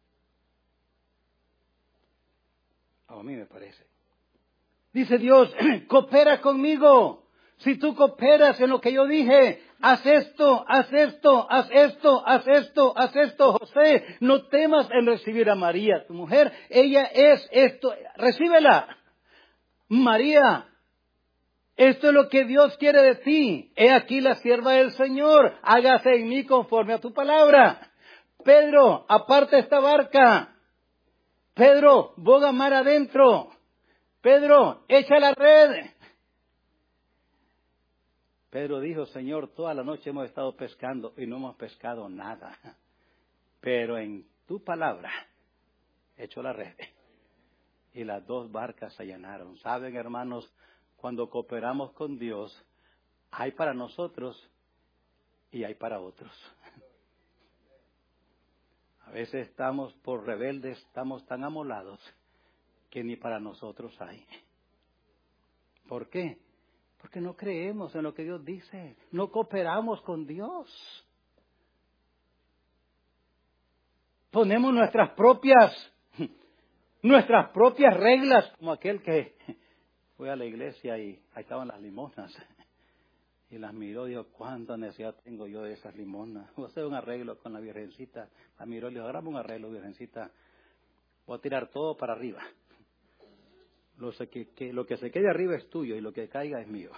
A mí me parece. Dice Dios, coopera conmigo. Si tú cooperas en lo que yo dije, haz esto, haz esto, haz esto, haz esto, haz esto. José, no temas en recibir a María, tu mujer. Ella es esto, recíbela. María, esto es lo que Dios quiere de ti. He aquí la sierva del Señor. Hágase en mí conforme a tu palabra. Pedro, aparta esta barca. Pedro, boga mar adentro. Pedro, echa la red. Pedro dijo, Señor, toda la noche hemos estado pescando y no hemos pescado nada. Pero en tu palabra, echó la red. Y las dos barcas se llenaron. ¿Saben, hermanos? Cuando cooperamos con Dios, hay para nosotros y hay para otros. A veces estamos por rebeldes, estamos tan amolados que ni para nosotros hay. ¿Por qué? Porque no creemos en lo que Dios dice. No cooperamos con Dios. Ponemos nuestras propias reglas, como aquel que fue a la iglesia y ahí estaban las limonas. Y las miró y dijo, ¿cuánta necesidad tengo yo de esas limonas? Voy a hacer un arreglo con la Virgencita. La miró y le dijo, hagamos un arreglo, Virgencita. Voy a tirar todo para arriba. Lo que se quede arriba es tuyo y lo que caiga es mío.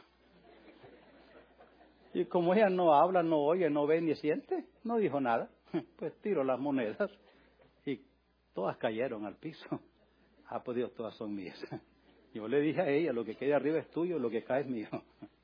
Y como ella no habla, no oye, no ve ni siente, no dijo nada. Pues tiro las monedas y todas cayeron al piso. Ah, pues Dios, todas son mías. Yo le dije a ella, lo que quede arriba es tuyo, lo que cae es mío.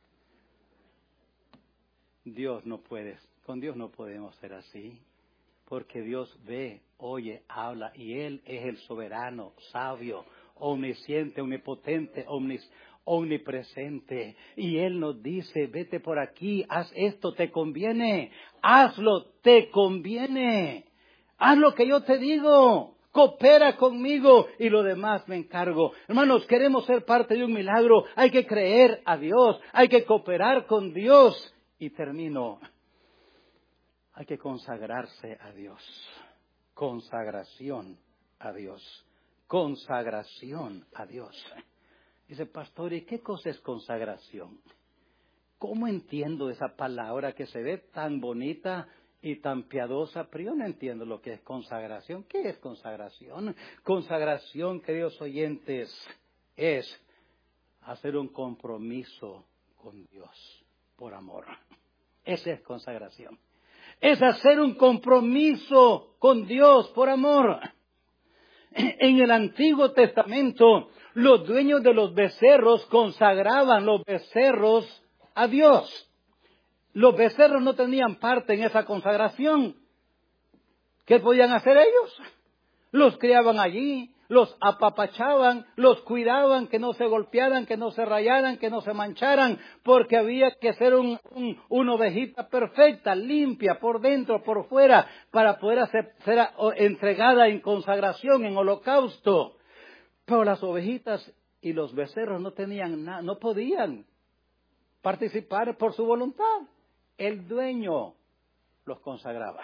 Con Dios no podemos ser así. Porque Dios ve, oye, habla y Él es el soberano, sabio, omnisciente, omnipotente, omnipresente. Y Él nos dice, vete por aquí, haz esto, te conviene, hazlo, te conviene. Haz lo que yo te digo, coopera conmigo y lo demás me encargo. Hermanos, queremos ser parte de un milagro, hay que creer a Dios, hay que cooperar con Dios. Y termino. Hay que consagrarse a Dios. Consagración a Dios. Consagración a Dios. Dice, pastor, ¿y qué cosa es consagración? ¿Cómo entiendo esa palabra que se ve tan bonita y tan piadosa? Pero yo no entiendo lo que es consagración. ¿Qué es consagración? Consagración, queridos oyentes, es hacer un compromiso con Dios por amor. Esa es consagración. Es hacer un compromiso con Dios por amor. En el Antiguo Testamento, los dueños de los becerros consagraban los becerros a Dios. Los becerros no tenían parte en esa consagración. ¿Qué podían hacer ellos? Los criaban allí, los apapachaban, los cuidaban, que no se golpearan, que no se rayaran, que no se mancharan, porque había que ser una ovejita perfecta, limpia, por dentro, por fuera, para poder ser entregada en consagración, en holocausto. Pero las ovejitas y los becerros no tenían nada, no podían participar por su voluntad. El dueño los consagraba.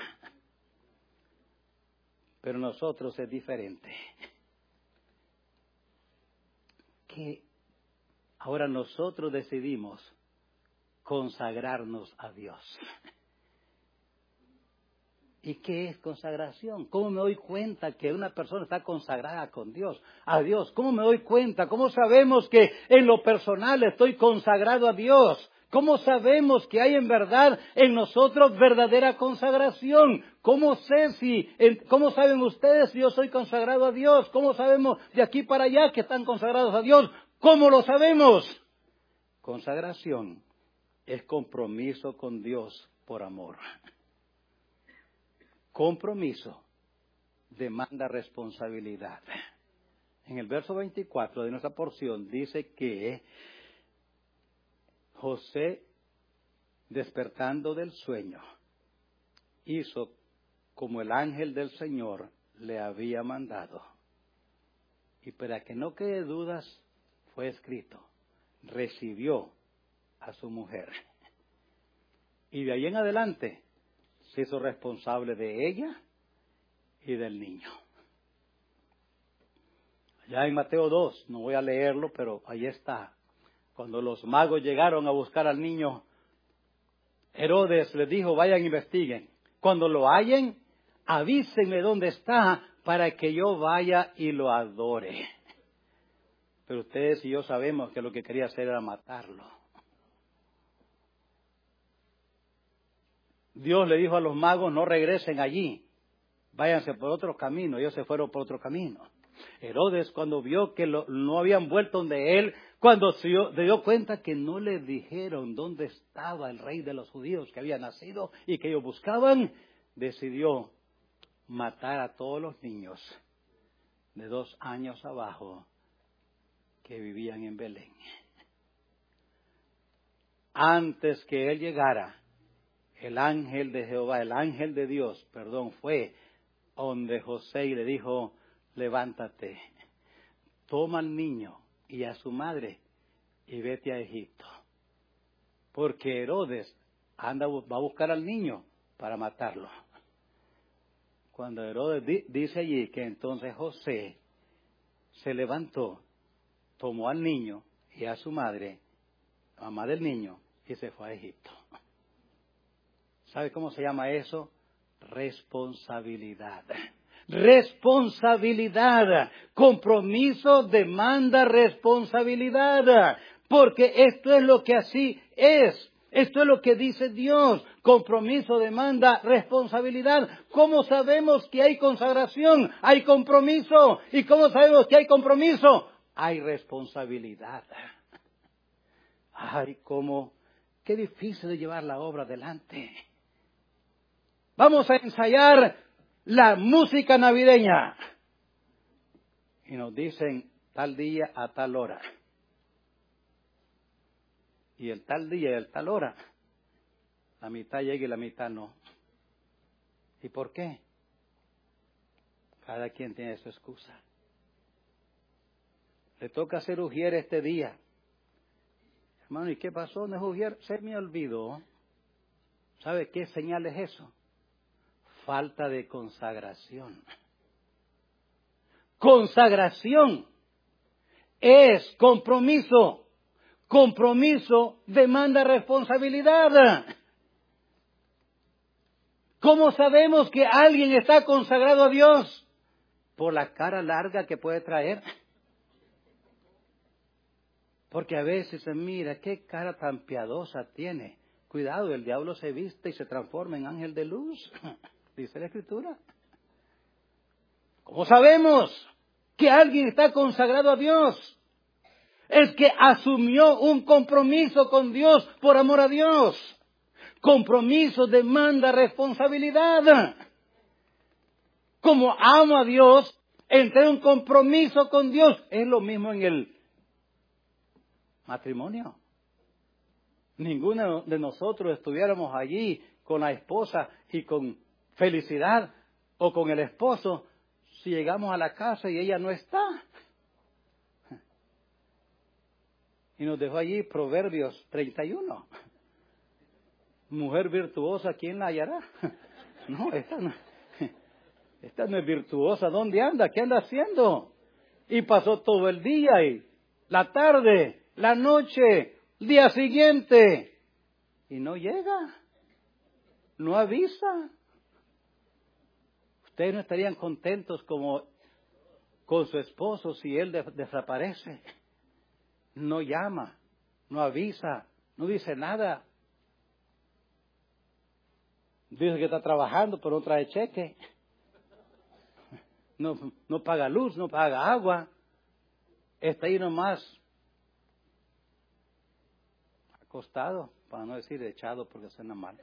Pero nosotros es diferente. Que ahora nosotros decidimos consagrarnos a Dios. ¿Y qué es consagración? ¿Cómo me doy cuenta que una persona está consagrada con Dios, a Dios? ¿Cómo me doy cuenta? ¿Cómo sabemos que en lo personal estoy consagrado a Dios? ¿Cómo sabemos que hay en verdad en nosotros verdadera consagración? ¿Cómo saben ustedes si yo soy consagrado a Dios? ¿Cómo sabemos de aquí para allá que están consagrados a Dios? ¿Cómo lo sabemos? Consagración es compromiso con Dios por amor. Compromiso demanda responsabilidad. En el verso 24 de nuestra porción dice que José, despertando del sueño, hizo como el ángel del Señor le había mandado. Y para que no quede dudas, fue escrito, recibió a su mujer. Y de ahí en adelante se hizo responsable de ella y del niño. Ya en Mateo 2, no voy a leerlo, pero ahí está. Cuando los magos llegaron a buscar al niño, Herodes les dijo, vayan, investiguen. Cuando lo hallen, avísenme dónde está para que yo vaya y lo adore. Pero ustedes y yo sabemos que lo que quería hacer era matarlo. Dios le dijo a los magos, no regresen allí, váyanse por otro camino. Ellos se fueron por otro camino. Herodes, cuando vio que no habían vuelto donde él, cuando se dio cuenta que no le dijeron dónde estaba el rey de los judíos que había nacido y que ellos buscaban, decidió matar a todos los niños de 2 años abajo que vivían en Belén. Antes que él llegara, el ángel de Jehová, el ángel de Dios, fue donde José y le dijo, levántate, toma al niño y a su madre y vete a Egipto. Porque Herodes va a buscar al niño para matarlo. Cuando Herodes dice allí que entonces José se levantó, tomó al niño y a su madre, mamá del niño, y se fue a Egipto. ¿Sabe cómo se llama eso? Responsabilidad. Responsabilidad. Compromiso demanda responsabilidad. Porque esto es lo que así es. Esto es lo que dice Dios. Compromiso demanda responsabilidad. ¿Cómo sabemos que hay consagración? Hay compromiso. ¿Y cómo sabemos que hay compromiso? Hay responsabilidad. Ay, qué difícil de llevar la obra adelante. Vamos a ensayar la música navideña. Y nos dicen tal día a tal hora. Y el tal día y el tal hora, la mitad llega y la mitad no. ¿Y por qué? Cada quien tiene su excusa. Le toca hacer ujier este día. Hermano, ¿y qué pasó? No es ujier, se me olvidó. ¿Sabe qué señal es eso? Falta de consagración. Consagración es compromiso. Compromiso demanda responsabilidad. ¿Cómo sabemos que alguien está consagrado a Dios? Por la cara larga que puede traer. Porque a veces se mira, qué cara tan piadosa tiene. Cuidado, el diablo se viste y se transforma en ángel de luz. Dice la Escritura. ¿Cómo sabemos que alguien está consagrado a Dios? Es que asumió un compromiso con Dios por amor a Dios. Compromiso demanda responsabilidad. Como amo a Dios, entré en un compromiso con Dios. Es lo mismo en el matrimonio. Ninguno de nosotros estuviéramos allí con la esposa y con felicidad, o con el esposo, si llegamos a la casa y ella no está. Y nos dejó allí Proverbios 31. Mujer virtuosa, ¿quién la hallará? No, esta no es virtuosa. ¿Dónde anda? ¿Qué anda haciendo? Y pasó todo el día y la tarde, la noche, el día siguiente. Y no llega. No avisa. Ustedes no estarían contentos como con su esposo si él desaparece. No llama, no avisa, no dice nada. Dice que está trabajando, pero no trae cheque. No paga luz, no paga agua. Está ahí nomás acostado, para no decir echado porque suena mal.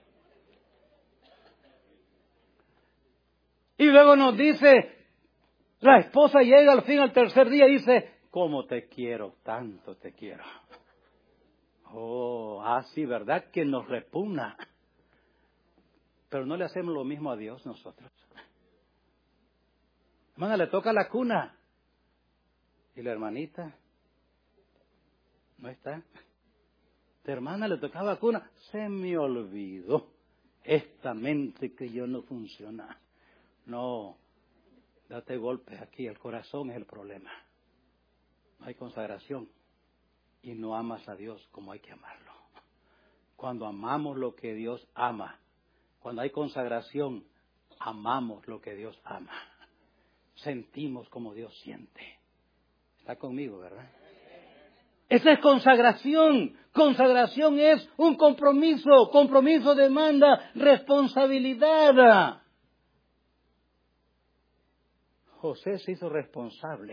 Y luego nos dice, La esposa llega al fin al tercer día y dice, ¿cómo te quiero? Tanto te quiero. Oh, sí, ¿verdad? Que nos repugna. Pero no le hacemos lo mismo a Dios nosotros. Hermana, le toca la cuna. ¿Y la hermanita? ¿No está? La hermana le tocaba la cuna. Se me olvidó. Esta mente que yo no funciona. No, date golpes aquí. El corazón es el problema. No hay consagración. Y no amas a Dios como hay que amarlo. Cuando amamos lo que Dios ama, cuando hay consagración, amamos lo que Dios ama. Sentimos como Dios siente. Está conmigo, ¿verdad? Esa es consagración. Consagración es un compromiso. Compromiso demanda responsabilidad. José se hizo responsable.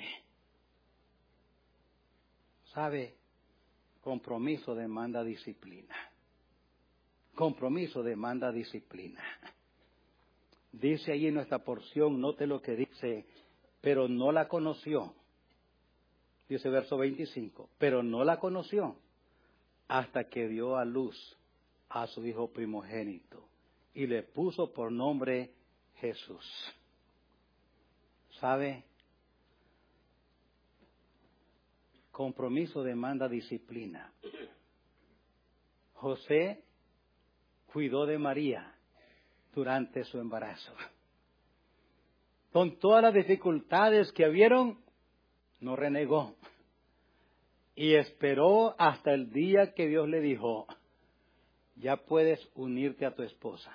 ¿Sabe? Compromiso demanda disciplina. Compromiso demanda disciplina. Dice ahí en nuestra porción, note lo que dice, pero no la conoció. Dice verso 25, pero no la conoció hasta que dio a luz a su hijo primogénito y le puso por nombre Jesús. ¿Sabe? Compromiso demanda disciplina. José cuidó de María durante su embarazo. Con todas las dificultades que hubieron, no renegó. Y esperó hasta el día que Dios le dijo, ya puedes unirte a tu esposa.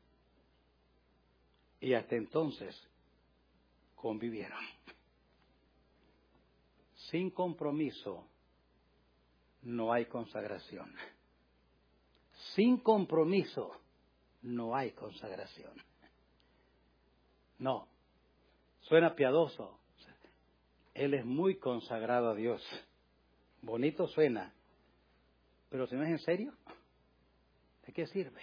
Y hasta entonces convivieron. Sin compromiso no hay consagración. Sin compromiso no hay consagración. No, suena piadoso. Él es muy consagrado a Dios. Bonito suena. Pero si no es en serio, ¿de qué sirve?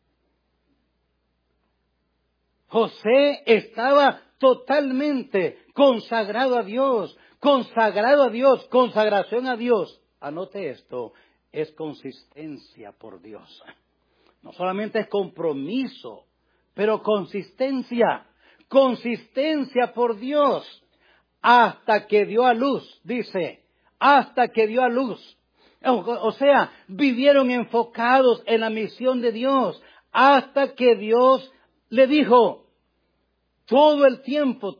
José estaba totalmente consagrado a Dios. Consagrado a Dios, consagración a Dios. Anote esto, es consistencia por Dios. No solamente es compromiso, pero consistencia. Consistencia por Dios. Hasta que dio a luz, dice, hasta que dio a luz. O sea, vivieron enfocados en la misión de Dios, hasta que Dios le dijo, todo el tiempo,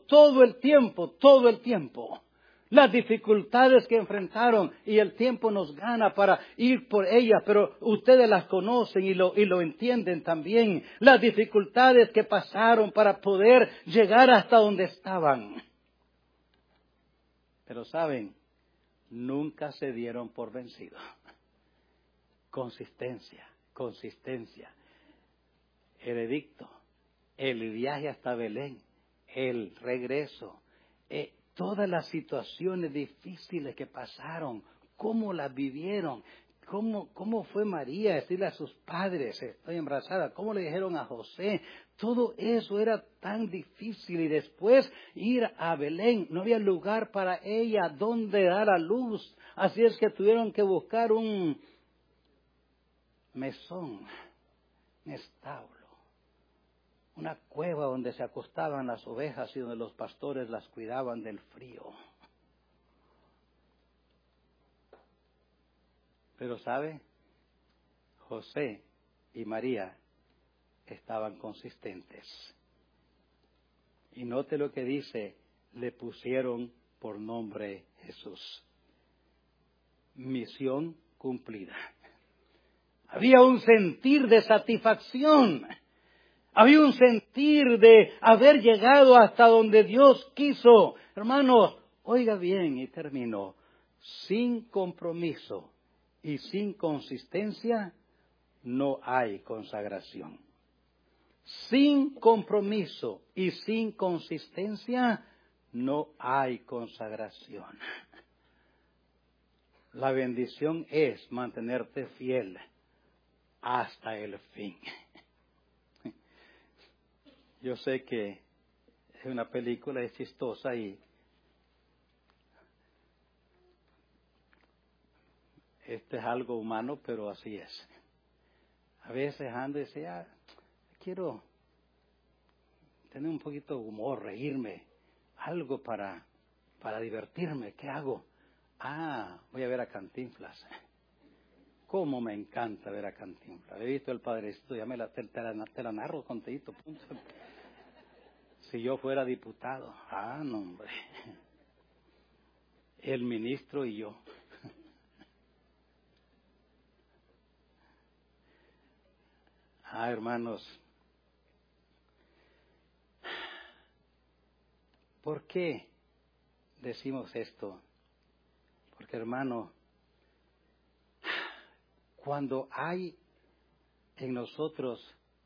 las dificultades que enfrentaron, y el tiempo nos gana para ir por ellas, pero ustedes las conocen y lo entienden también, las dificultades que pasaron para poder llegar hasta donde estaban. Pero saben, nunca se dieron por vencidos. Consistencia. El edicto, el viaje hasta Belén, el regreso, todas las situaciones difíciles que pasaron, cómo las vivieron, cómo fue María decirle a sus padres, estoy embarazada, cómo le dijeron a José, todo eso era tan difícil y después ir a Belén, no había lugar para ella donde dar a luz, así es que tuvieron que buscar un mesón, un establo, una cueva donde se acostaban las ovejas y donde los pastores las cuidaban del frío. Pero ¿sabe? José y María estaban consistentes. Y note lo que dice, le pusieron por nombre Jesús. Misión cumplida. Había un sentir de satisfacción. Había un sentir de haber llegado hasta donde Dios quiso. Hermanos, oiga bien y termino. Sin compromiso y sin consistencia no hay consagración. Sin compromiso y sin consistencia no hay consagración. La bendición es mantenerte fiel hasta el fin. Yo sé que es una película, es chistosa y Este es algo humano, pero así es. A veces ando y decía, quiero tener un poquito de humor, reírme, algo para divertirme. ¿Qué hago? Voy a ver a Cantinflas. Cómo me encanta ver a Cantinflas. He visto el Padrecito, ya te la narro contadito. Si yo fuera diputado, no hombre. El ministro y yo. Hermanos, ¿por qué decimos esto? Porque, hermano, cuando hay en nosotros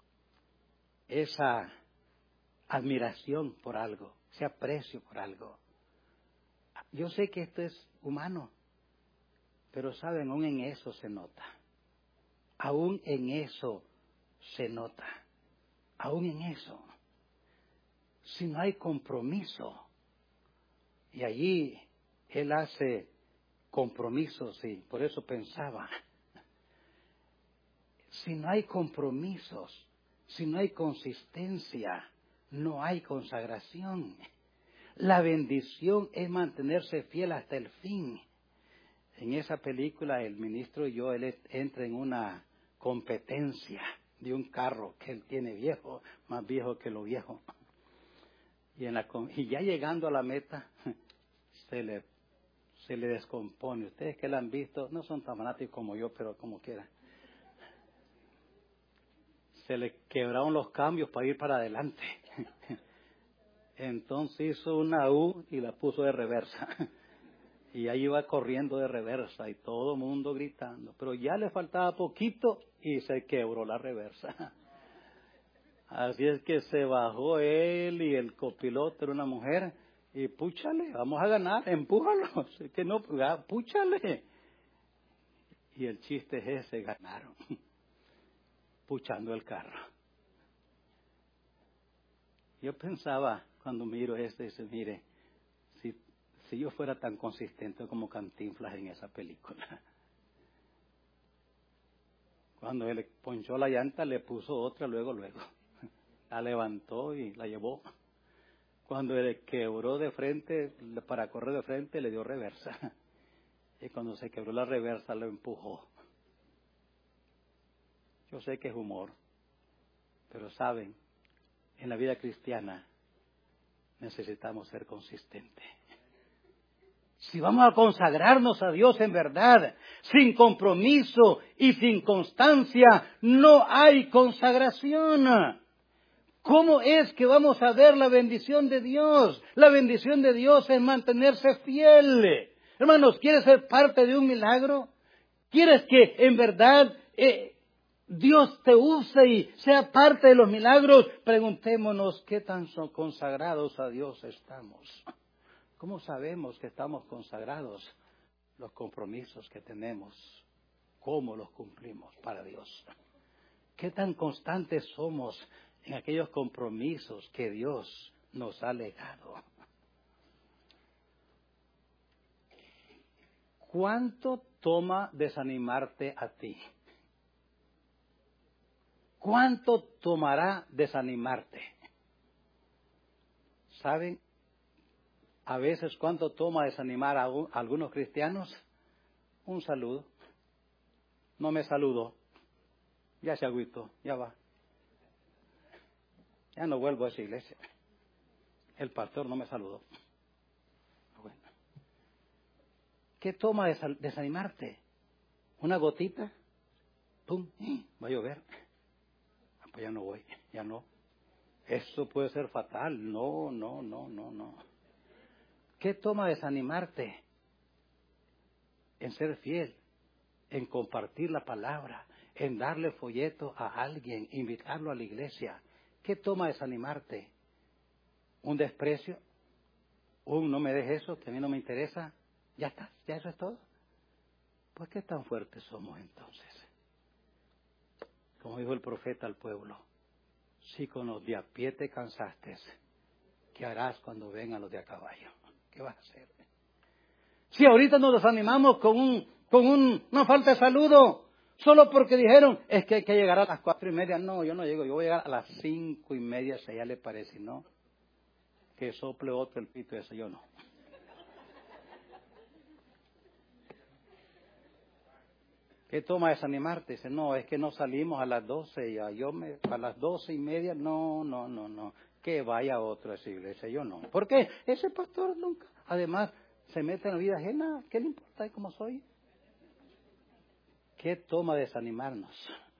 esa admiración por algo, ese aprecio por algo, yo sé que esto es humano, pero saben, aún en eso se nota. Aún en eso se nota. Aún en eso. Si no hay compromiso, y allí él hace compromisos, y por eso pensaba, si no hay compromisos, si no hay consistencia, no hay consagración. La bendición es mantenerse fiel hasta el fin. En esa película, el ministro y yo, él entra en una competencia de un carro que él tiene viejo, más viejo que lo viejo. Y ya llegando a la meta, se le descompone. Ustedes que la han visto, no son tan fanáticos como yo, pero como quiera. Se le quebraron los cambios para ir para adelante. Entonces hizo una U y la puso de reversa. Y ahí iba corriendo de reversa y todo el mundo gritando. Pero ya le faltaba poquito y se quebró la reversa. Así es que se bajó él y el copiloto era una mujer. Y púchale, vamos a ganar, empújalo. Que no, púchale. Y el chiste es ese, ganaron. Puchando el carro. Yo pensaba, cuando miro esto, dice, mire, si yo fuera tan consistente como Cantinflas en esa película. Cuando él ponchó la llanta, le puso otra luego. La levantó y la llevó. Cuando él quebró de frente, para correr de frente, le dio reversa. Y cuando se quebró la reversa, lo empujó. Yo sé que es humor, pero saben, en la vida cristiana necesitamos ser consistentes. Si vamos a consagrarnos a Dios en verdad, sin compromiso y sin constancia, no hay consagración. ¿Cómo es que vamos a ver la bendición de Dios? La bendición de Dios es mantenerse fiel. Hermanos, ¿quieres ser parte de un milagro? ¿Quieres que en verdad Dios te use y sea parte de los milagros? Preguntémonos qué tan consagrados a Dios estamos. ¿Cómo sabemos que estamos consagrados? Los compromisos que tenemos, cómo los cumplimos para Dios. ¿Qué tan constantes somos en aquellos compromisos que Dios nos ha legado? ¿Cuánto toma desanimarte a ti? ¿Cuánto tomará desanimarte? ¿Saben? A veces, ¿cuánto toma desanimar a algunos cristianos? Un saludo. No me saludó. Ya se agüitó, ya va. Ya no vuelvo a esa iglesia. El pastor no me saludó. Bueno. ¿Qué toma desanimarte? ¿Una gotita? ¡Pum! Va a llover. Pues ya no voy, ya no. Eso puede ser fatal. No. ¿Qué toma desanimarte? En ser fiel, en compartir la palabra, en darle folleto a alguien, invitarlo a la iglesia. ¿Qué toma desanimarte? ¿Un desprecio? ¿Un no me dejes eso, que a mí no me interesa? ¿Ya está? ¿Ya eso es todo? ¿Por qué tan fuertes somos entonces? Como dijo el profeta al pueblo, si con los de a pie te cansaste, ¿qué harás cuando vengan los de a caballo? ¿Qué vas a hacer? Si ahorita nos desanimamos con con una falta de saludo, solo porque dijeron, es que hay que llegar a las 4:30. No, yo no llego, yo voy a llegar a las 5:30, si a ella le parece, ¿no? Que sople otro el pito ese, yo no. ¿Qué toma desanimarte? Dice, no, es que no salimos a las 12, a las 12:30, no. Que vaya otro a esa iglesia, yo no. ¿Por qué? Ese pastor nunca, además, se mete en la vida ajena, ¿qué le importa cómo soy? ¿Qué toma desanimarnos?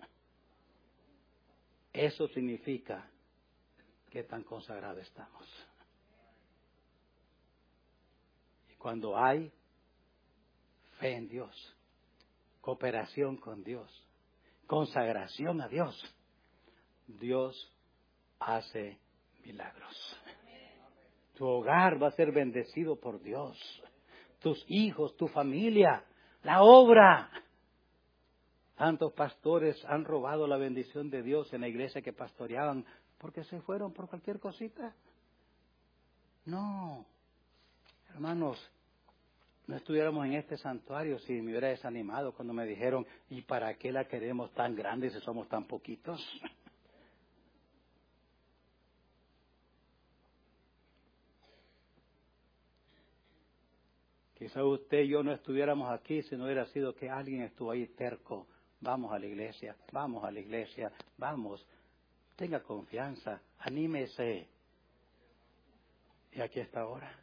Eso significa que tan consagrados estamos. Y cuando hay fe en Dios, cooperación con Dios, consagración a Dios, Dios hace milagros. Tu hogar va a ser bendecido por Dios. Tus hijos, tu familia, la obra. Tantos pastores han robado la bendición de Dios en la iglesia que pastoreaban porque se fueron por cualquier cosita. No, hermanos, no estuviéramos en este santuario si me hubiera desanimado cuando me dijeron, ¿y para qué la queremos tan grande si somos tan poquitos? Quizá usted y yo no estuviéramos aquí si no hubiera sido que alguien estuvo ahí terco. Vamos a la iglesia, vamos. Tenga confianza, anímese. Y aquí está ahora.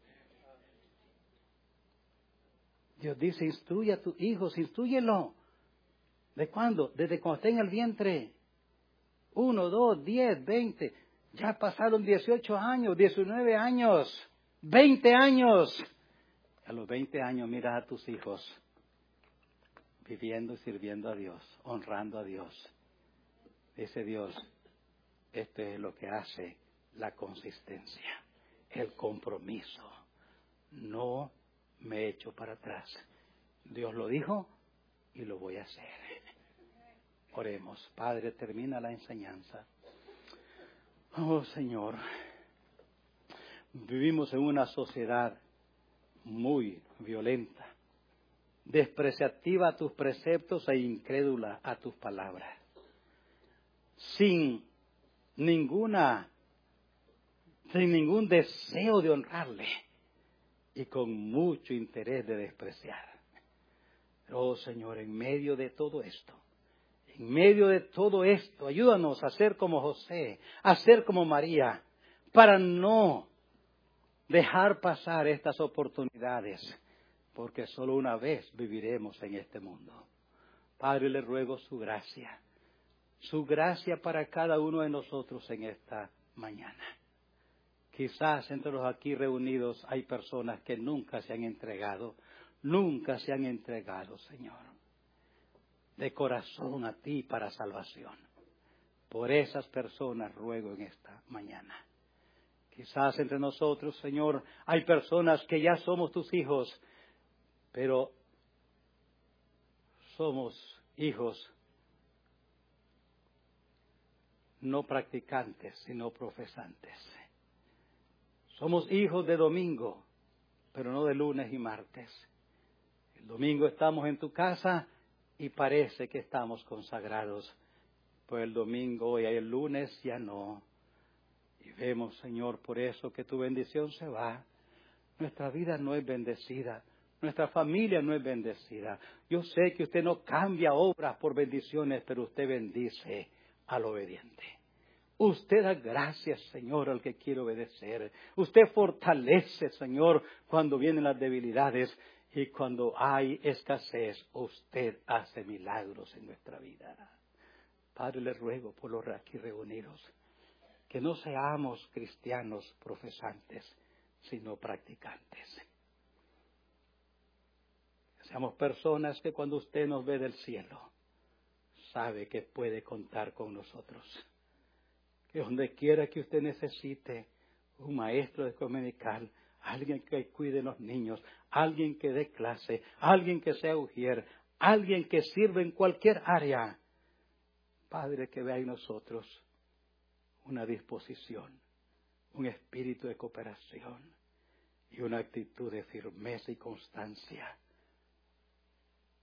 Dios dice, instruye a tus hijos, instrúyelo. ¿De cuándo? Desde cuando está en el vientre. 1, 2, 10, 20. Ya pasaron 18 años, 19 años, 20 años. A los 20 años miras a tus hijos viviendo y sirviendo a Dios, honrando a Dios. Dice Dios, esto es lo que hace la consistencia, el compromiso. No me echo para atrás. Dios lo dijo y lo voy a hacer. Oremos. Padre, termina la enseñanza. Oh Señor, vivimos en una sociedad muy violenta, despreciativa a tus preceptos e incrédula a tus palabras, sin ningún deseo de honrarle y con mucho interés de despreciar. Oh Señor, en medio de todo esto, ayúdanos a ser como José, a ser como María, para no dejar pasar estas oportunidades, porque solo una vez viviremos en este mundo. Padre, le ruego su gracia para cada uno de nosotros en esta mañana. Quizás entre los aquí reunidos hay personas que nunca se han entregado, Señor, de corazón a ti para salvación. Por esas personas ruego en esta mañana. Quizás entre nosotros, Señor, hay personas que ya somos tus hijos, pero somos hijos no practicantes, sino profesantes. Somos hijos de domingo, pero no de lunes y martes. El domingo estamos en tu casa y parece que estamos consagrados, pues el domingo y el lunes ya no. Y vemos, Señor, por eso que tu bendición se va. Nuestra vida no es bendecida. Nuestra familia no es bendecida. Yo sé que usted no cambia obras por bendiciones, pero usted bendice al obediente. Usted da gracias, Señor, al que quiere obedecer. Usted fortalece, Señor, cuando vienen las debilidades y cuando hay escasez, usted hace milagros en nuestra vida. Padre, le ruego por los aquí reunidos, que no seamos cristianos profesantes, sino practicantes. Seamos personas que cuando usted nos ve del cielo, sabe que puede contar con nosotros. Que donde quiera que usted necesite un maestro de dominical, alguien que cuide a los niños, alguien que dé clase, alguien que sea ujier, alguien que sirva en cualquier área, Padre, que vea en nosotros una disposición, un espíritu de cooperación y una actitud de firmeza y constancia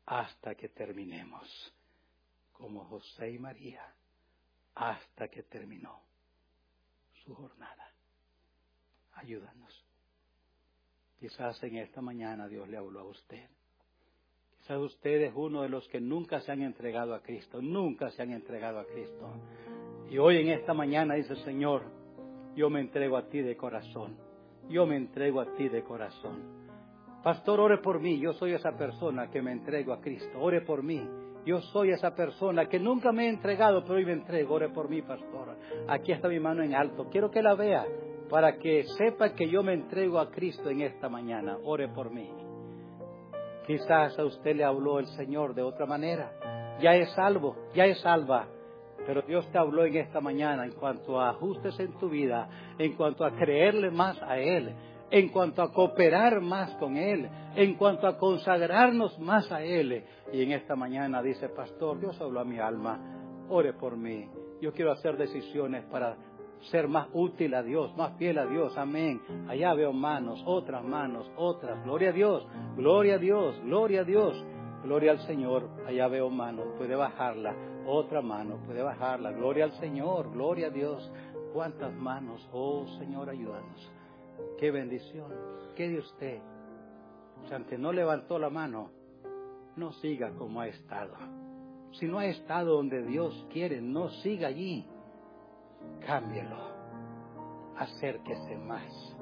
hasta que terminemos, como José y María, hasta que terminó su jornada. Ayúdanos. Quizás en esta mañana Dios le habló a usted. Quizás usted es uno de los que nunca se han entregado a Cristo, nunca se han entregado a Cristo. Y hoy en esta mañana dice, Señor, yo me entrego a ti de corazón, yo me entrego a ti de corazón. Pastor, ore por mí, yo soy esa persona que me entrego a Cristo, ore por mí. Yo soy esa persona que nunca me he entregado, pero hoy me entrego, ore por mí, pastor. Aquí está mi mano en alto, quiero que la vea, para que sepa que yo me entrego a Cristo en esta mañana, ore por mí. Quizás a usted le habló el Señor de otra manera, ya es salvo, ya es salva, pero Dios te habló en esta mañana en cuanto a ajustes en tu vida, en cuanto a creerle más a Él, en cuanto a cooperar más con Él, en cuanto a consagrarnos más a Él. Y en esta mañana dice, pastor, Dios habló a mi alma, ore por mí. Yo quiero hacer decisiones para ser más útil a Dios, más fiel a Dios. Amén. Allá veo manos, otras, gloria a Dios, gloria a Dios, gloria a Dios, gloria al Señor. Allá veo manos, puede bajarla, otra mano, puede bajarla, gloria al Señor, gloria a Dios. ¿Cuántas manos? Oh Señor, ayúdanos. Qué bendición. ¿Qué de usted? Si antes no levantó la mano, no siga como ha estado. Si no ha estado donde Dios quiere, no siga allí. Cámbielo. Acérquese más.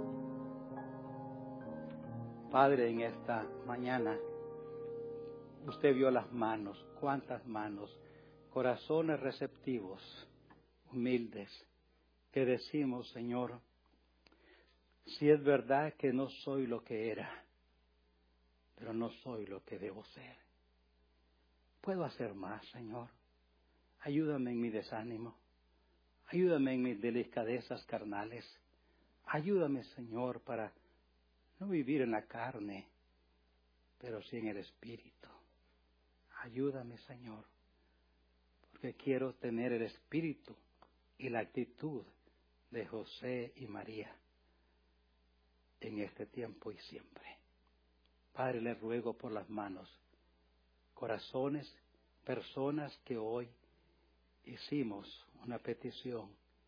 Padre, en esta mañana, usted vio las manos. ¿Cuántas manos? Corazones receptivos, humildes, que decimos, Señor, si es verdad que no soy lo que era, pero no soy lo que debo ser. Puedo hacer más, Señor. Ayúdame en mi desánimo. Ayúdame en mis delicadezas carnales. Ayúdame, Señor, para no vivir en la carne, pero sí en el Espíritu. Ayúdame, Señor, porque quiero tener el espíritu y la actitud de José y María en este tiempo y siempre. Padre, le ruego por las manos, corazones, personas que hoy hicimos una petición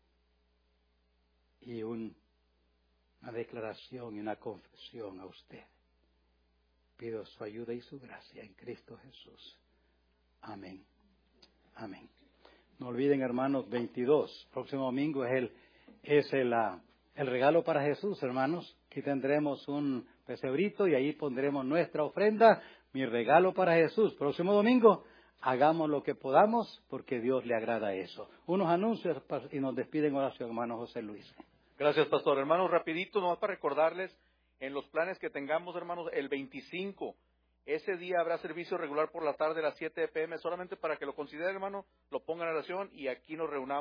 y una declaración y una confesión a usted. Pido su ayuda y su gracia en Cristo Jesús. Amén. Amén. No olviden, hermanos, 22. Próximo domingo es el regalo para Jesús, hermanos. Aquí tendremos un pesebrito y ahí pondremos nuestra ofrenda, mi regalo para Jesús. Próximo domingo, hagamos lo que podamos porque Dios le agrada eso. Unos anuncios y nos despiden oración, hermano José Luis. Gracias, pastor. Hermanos, rapidito, nomás para recordarles, en los planes que tengamos, hermanos, el 25, ese día habrá servicio regular por la tarde a las 7 p.m., solamente para que lo consideren, hermano, lo pongan en oración y aquí nos reunamos.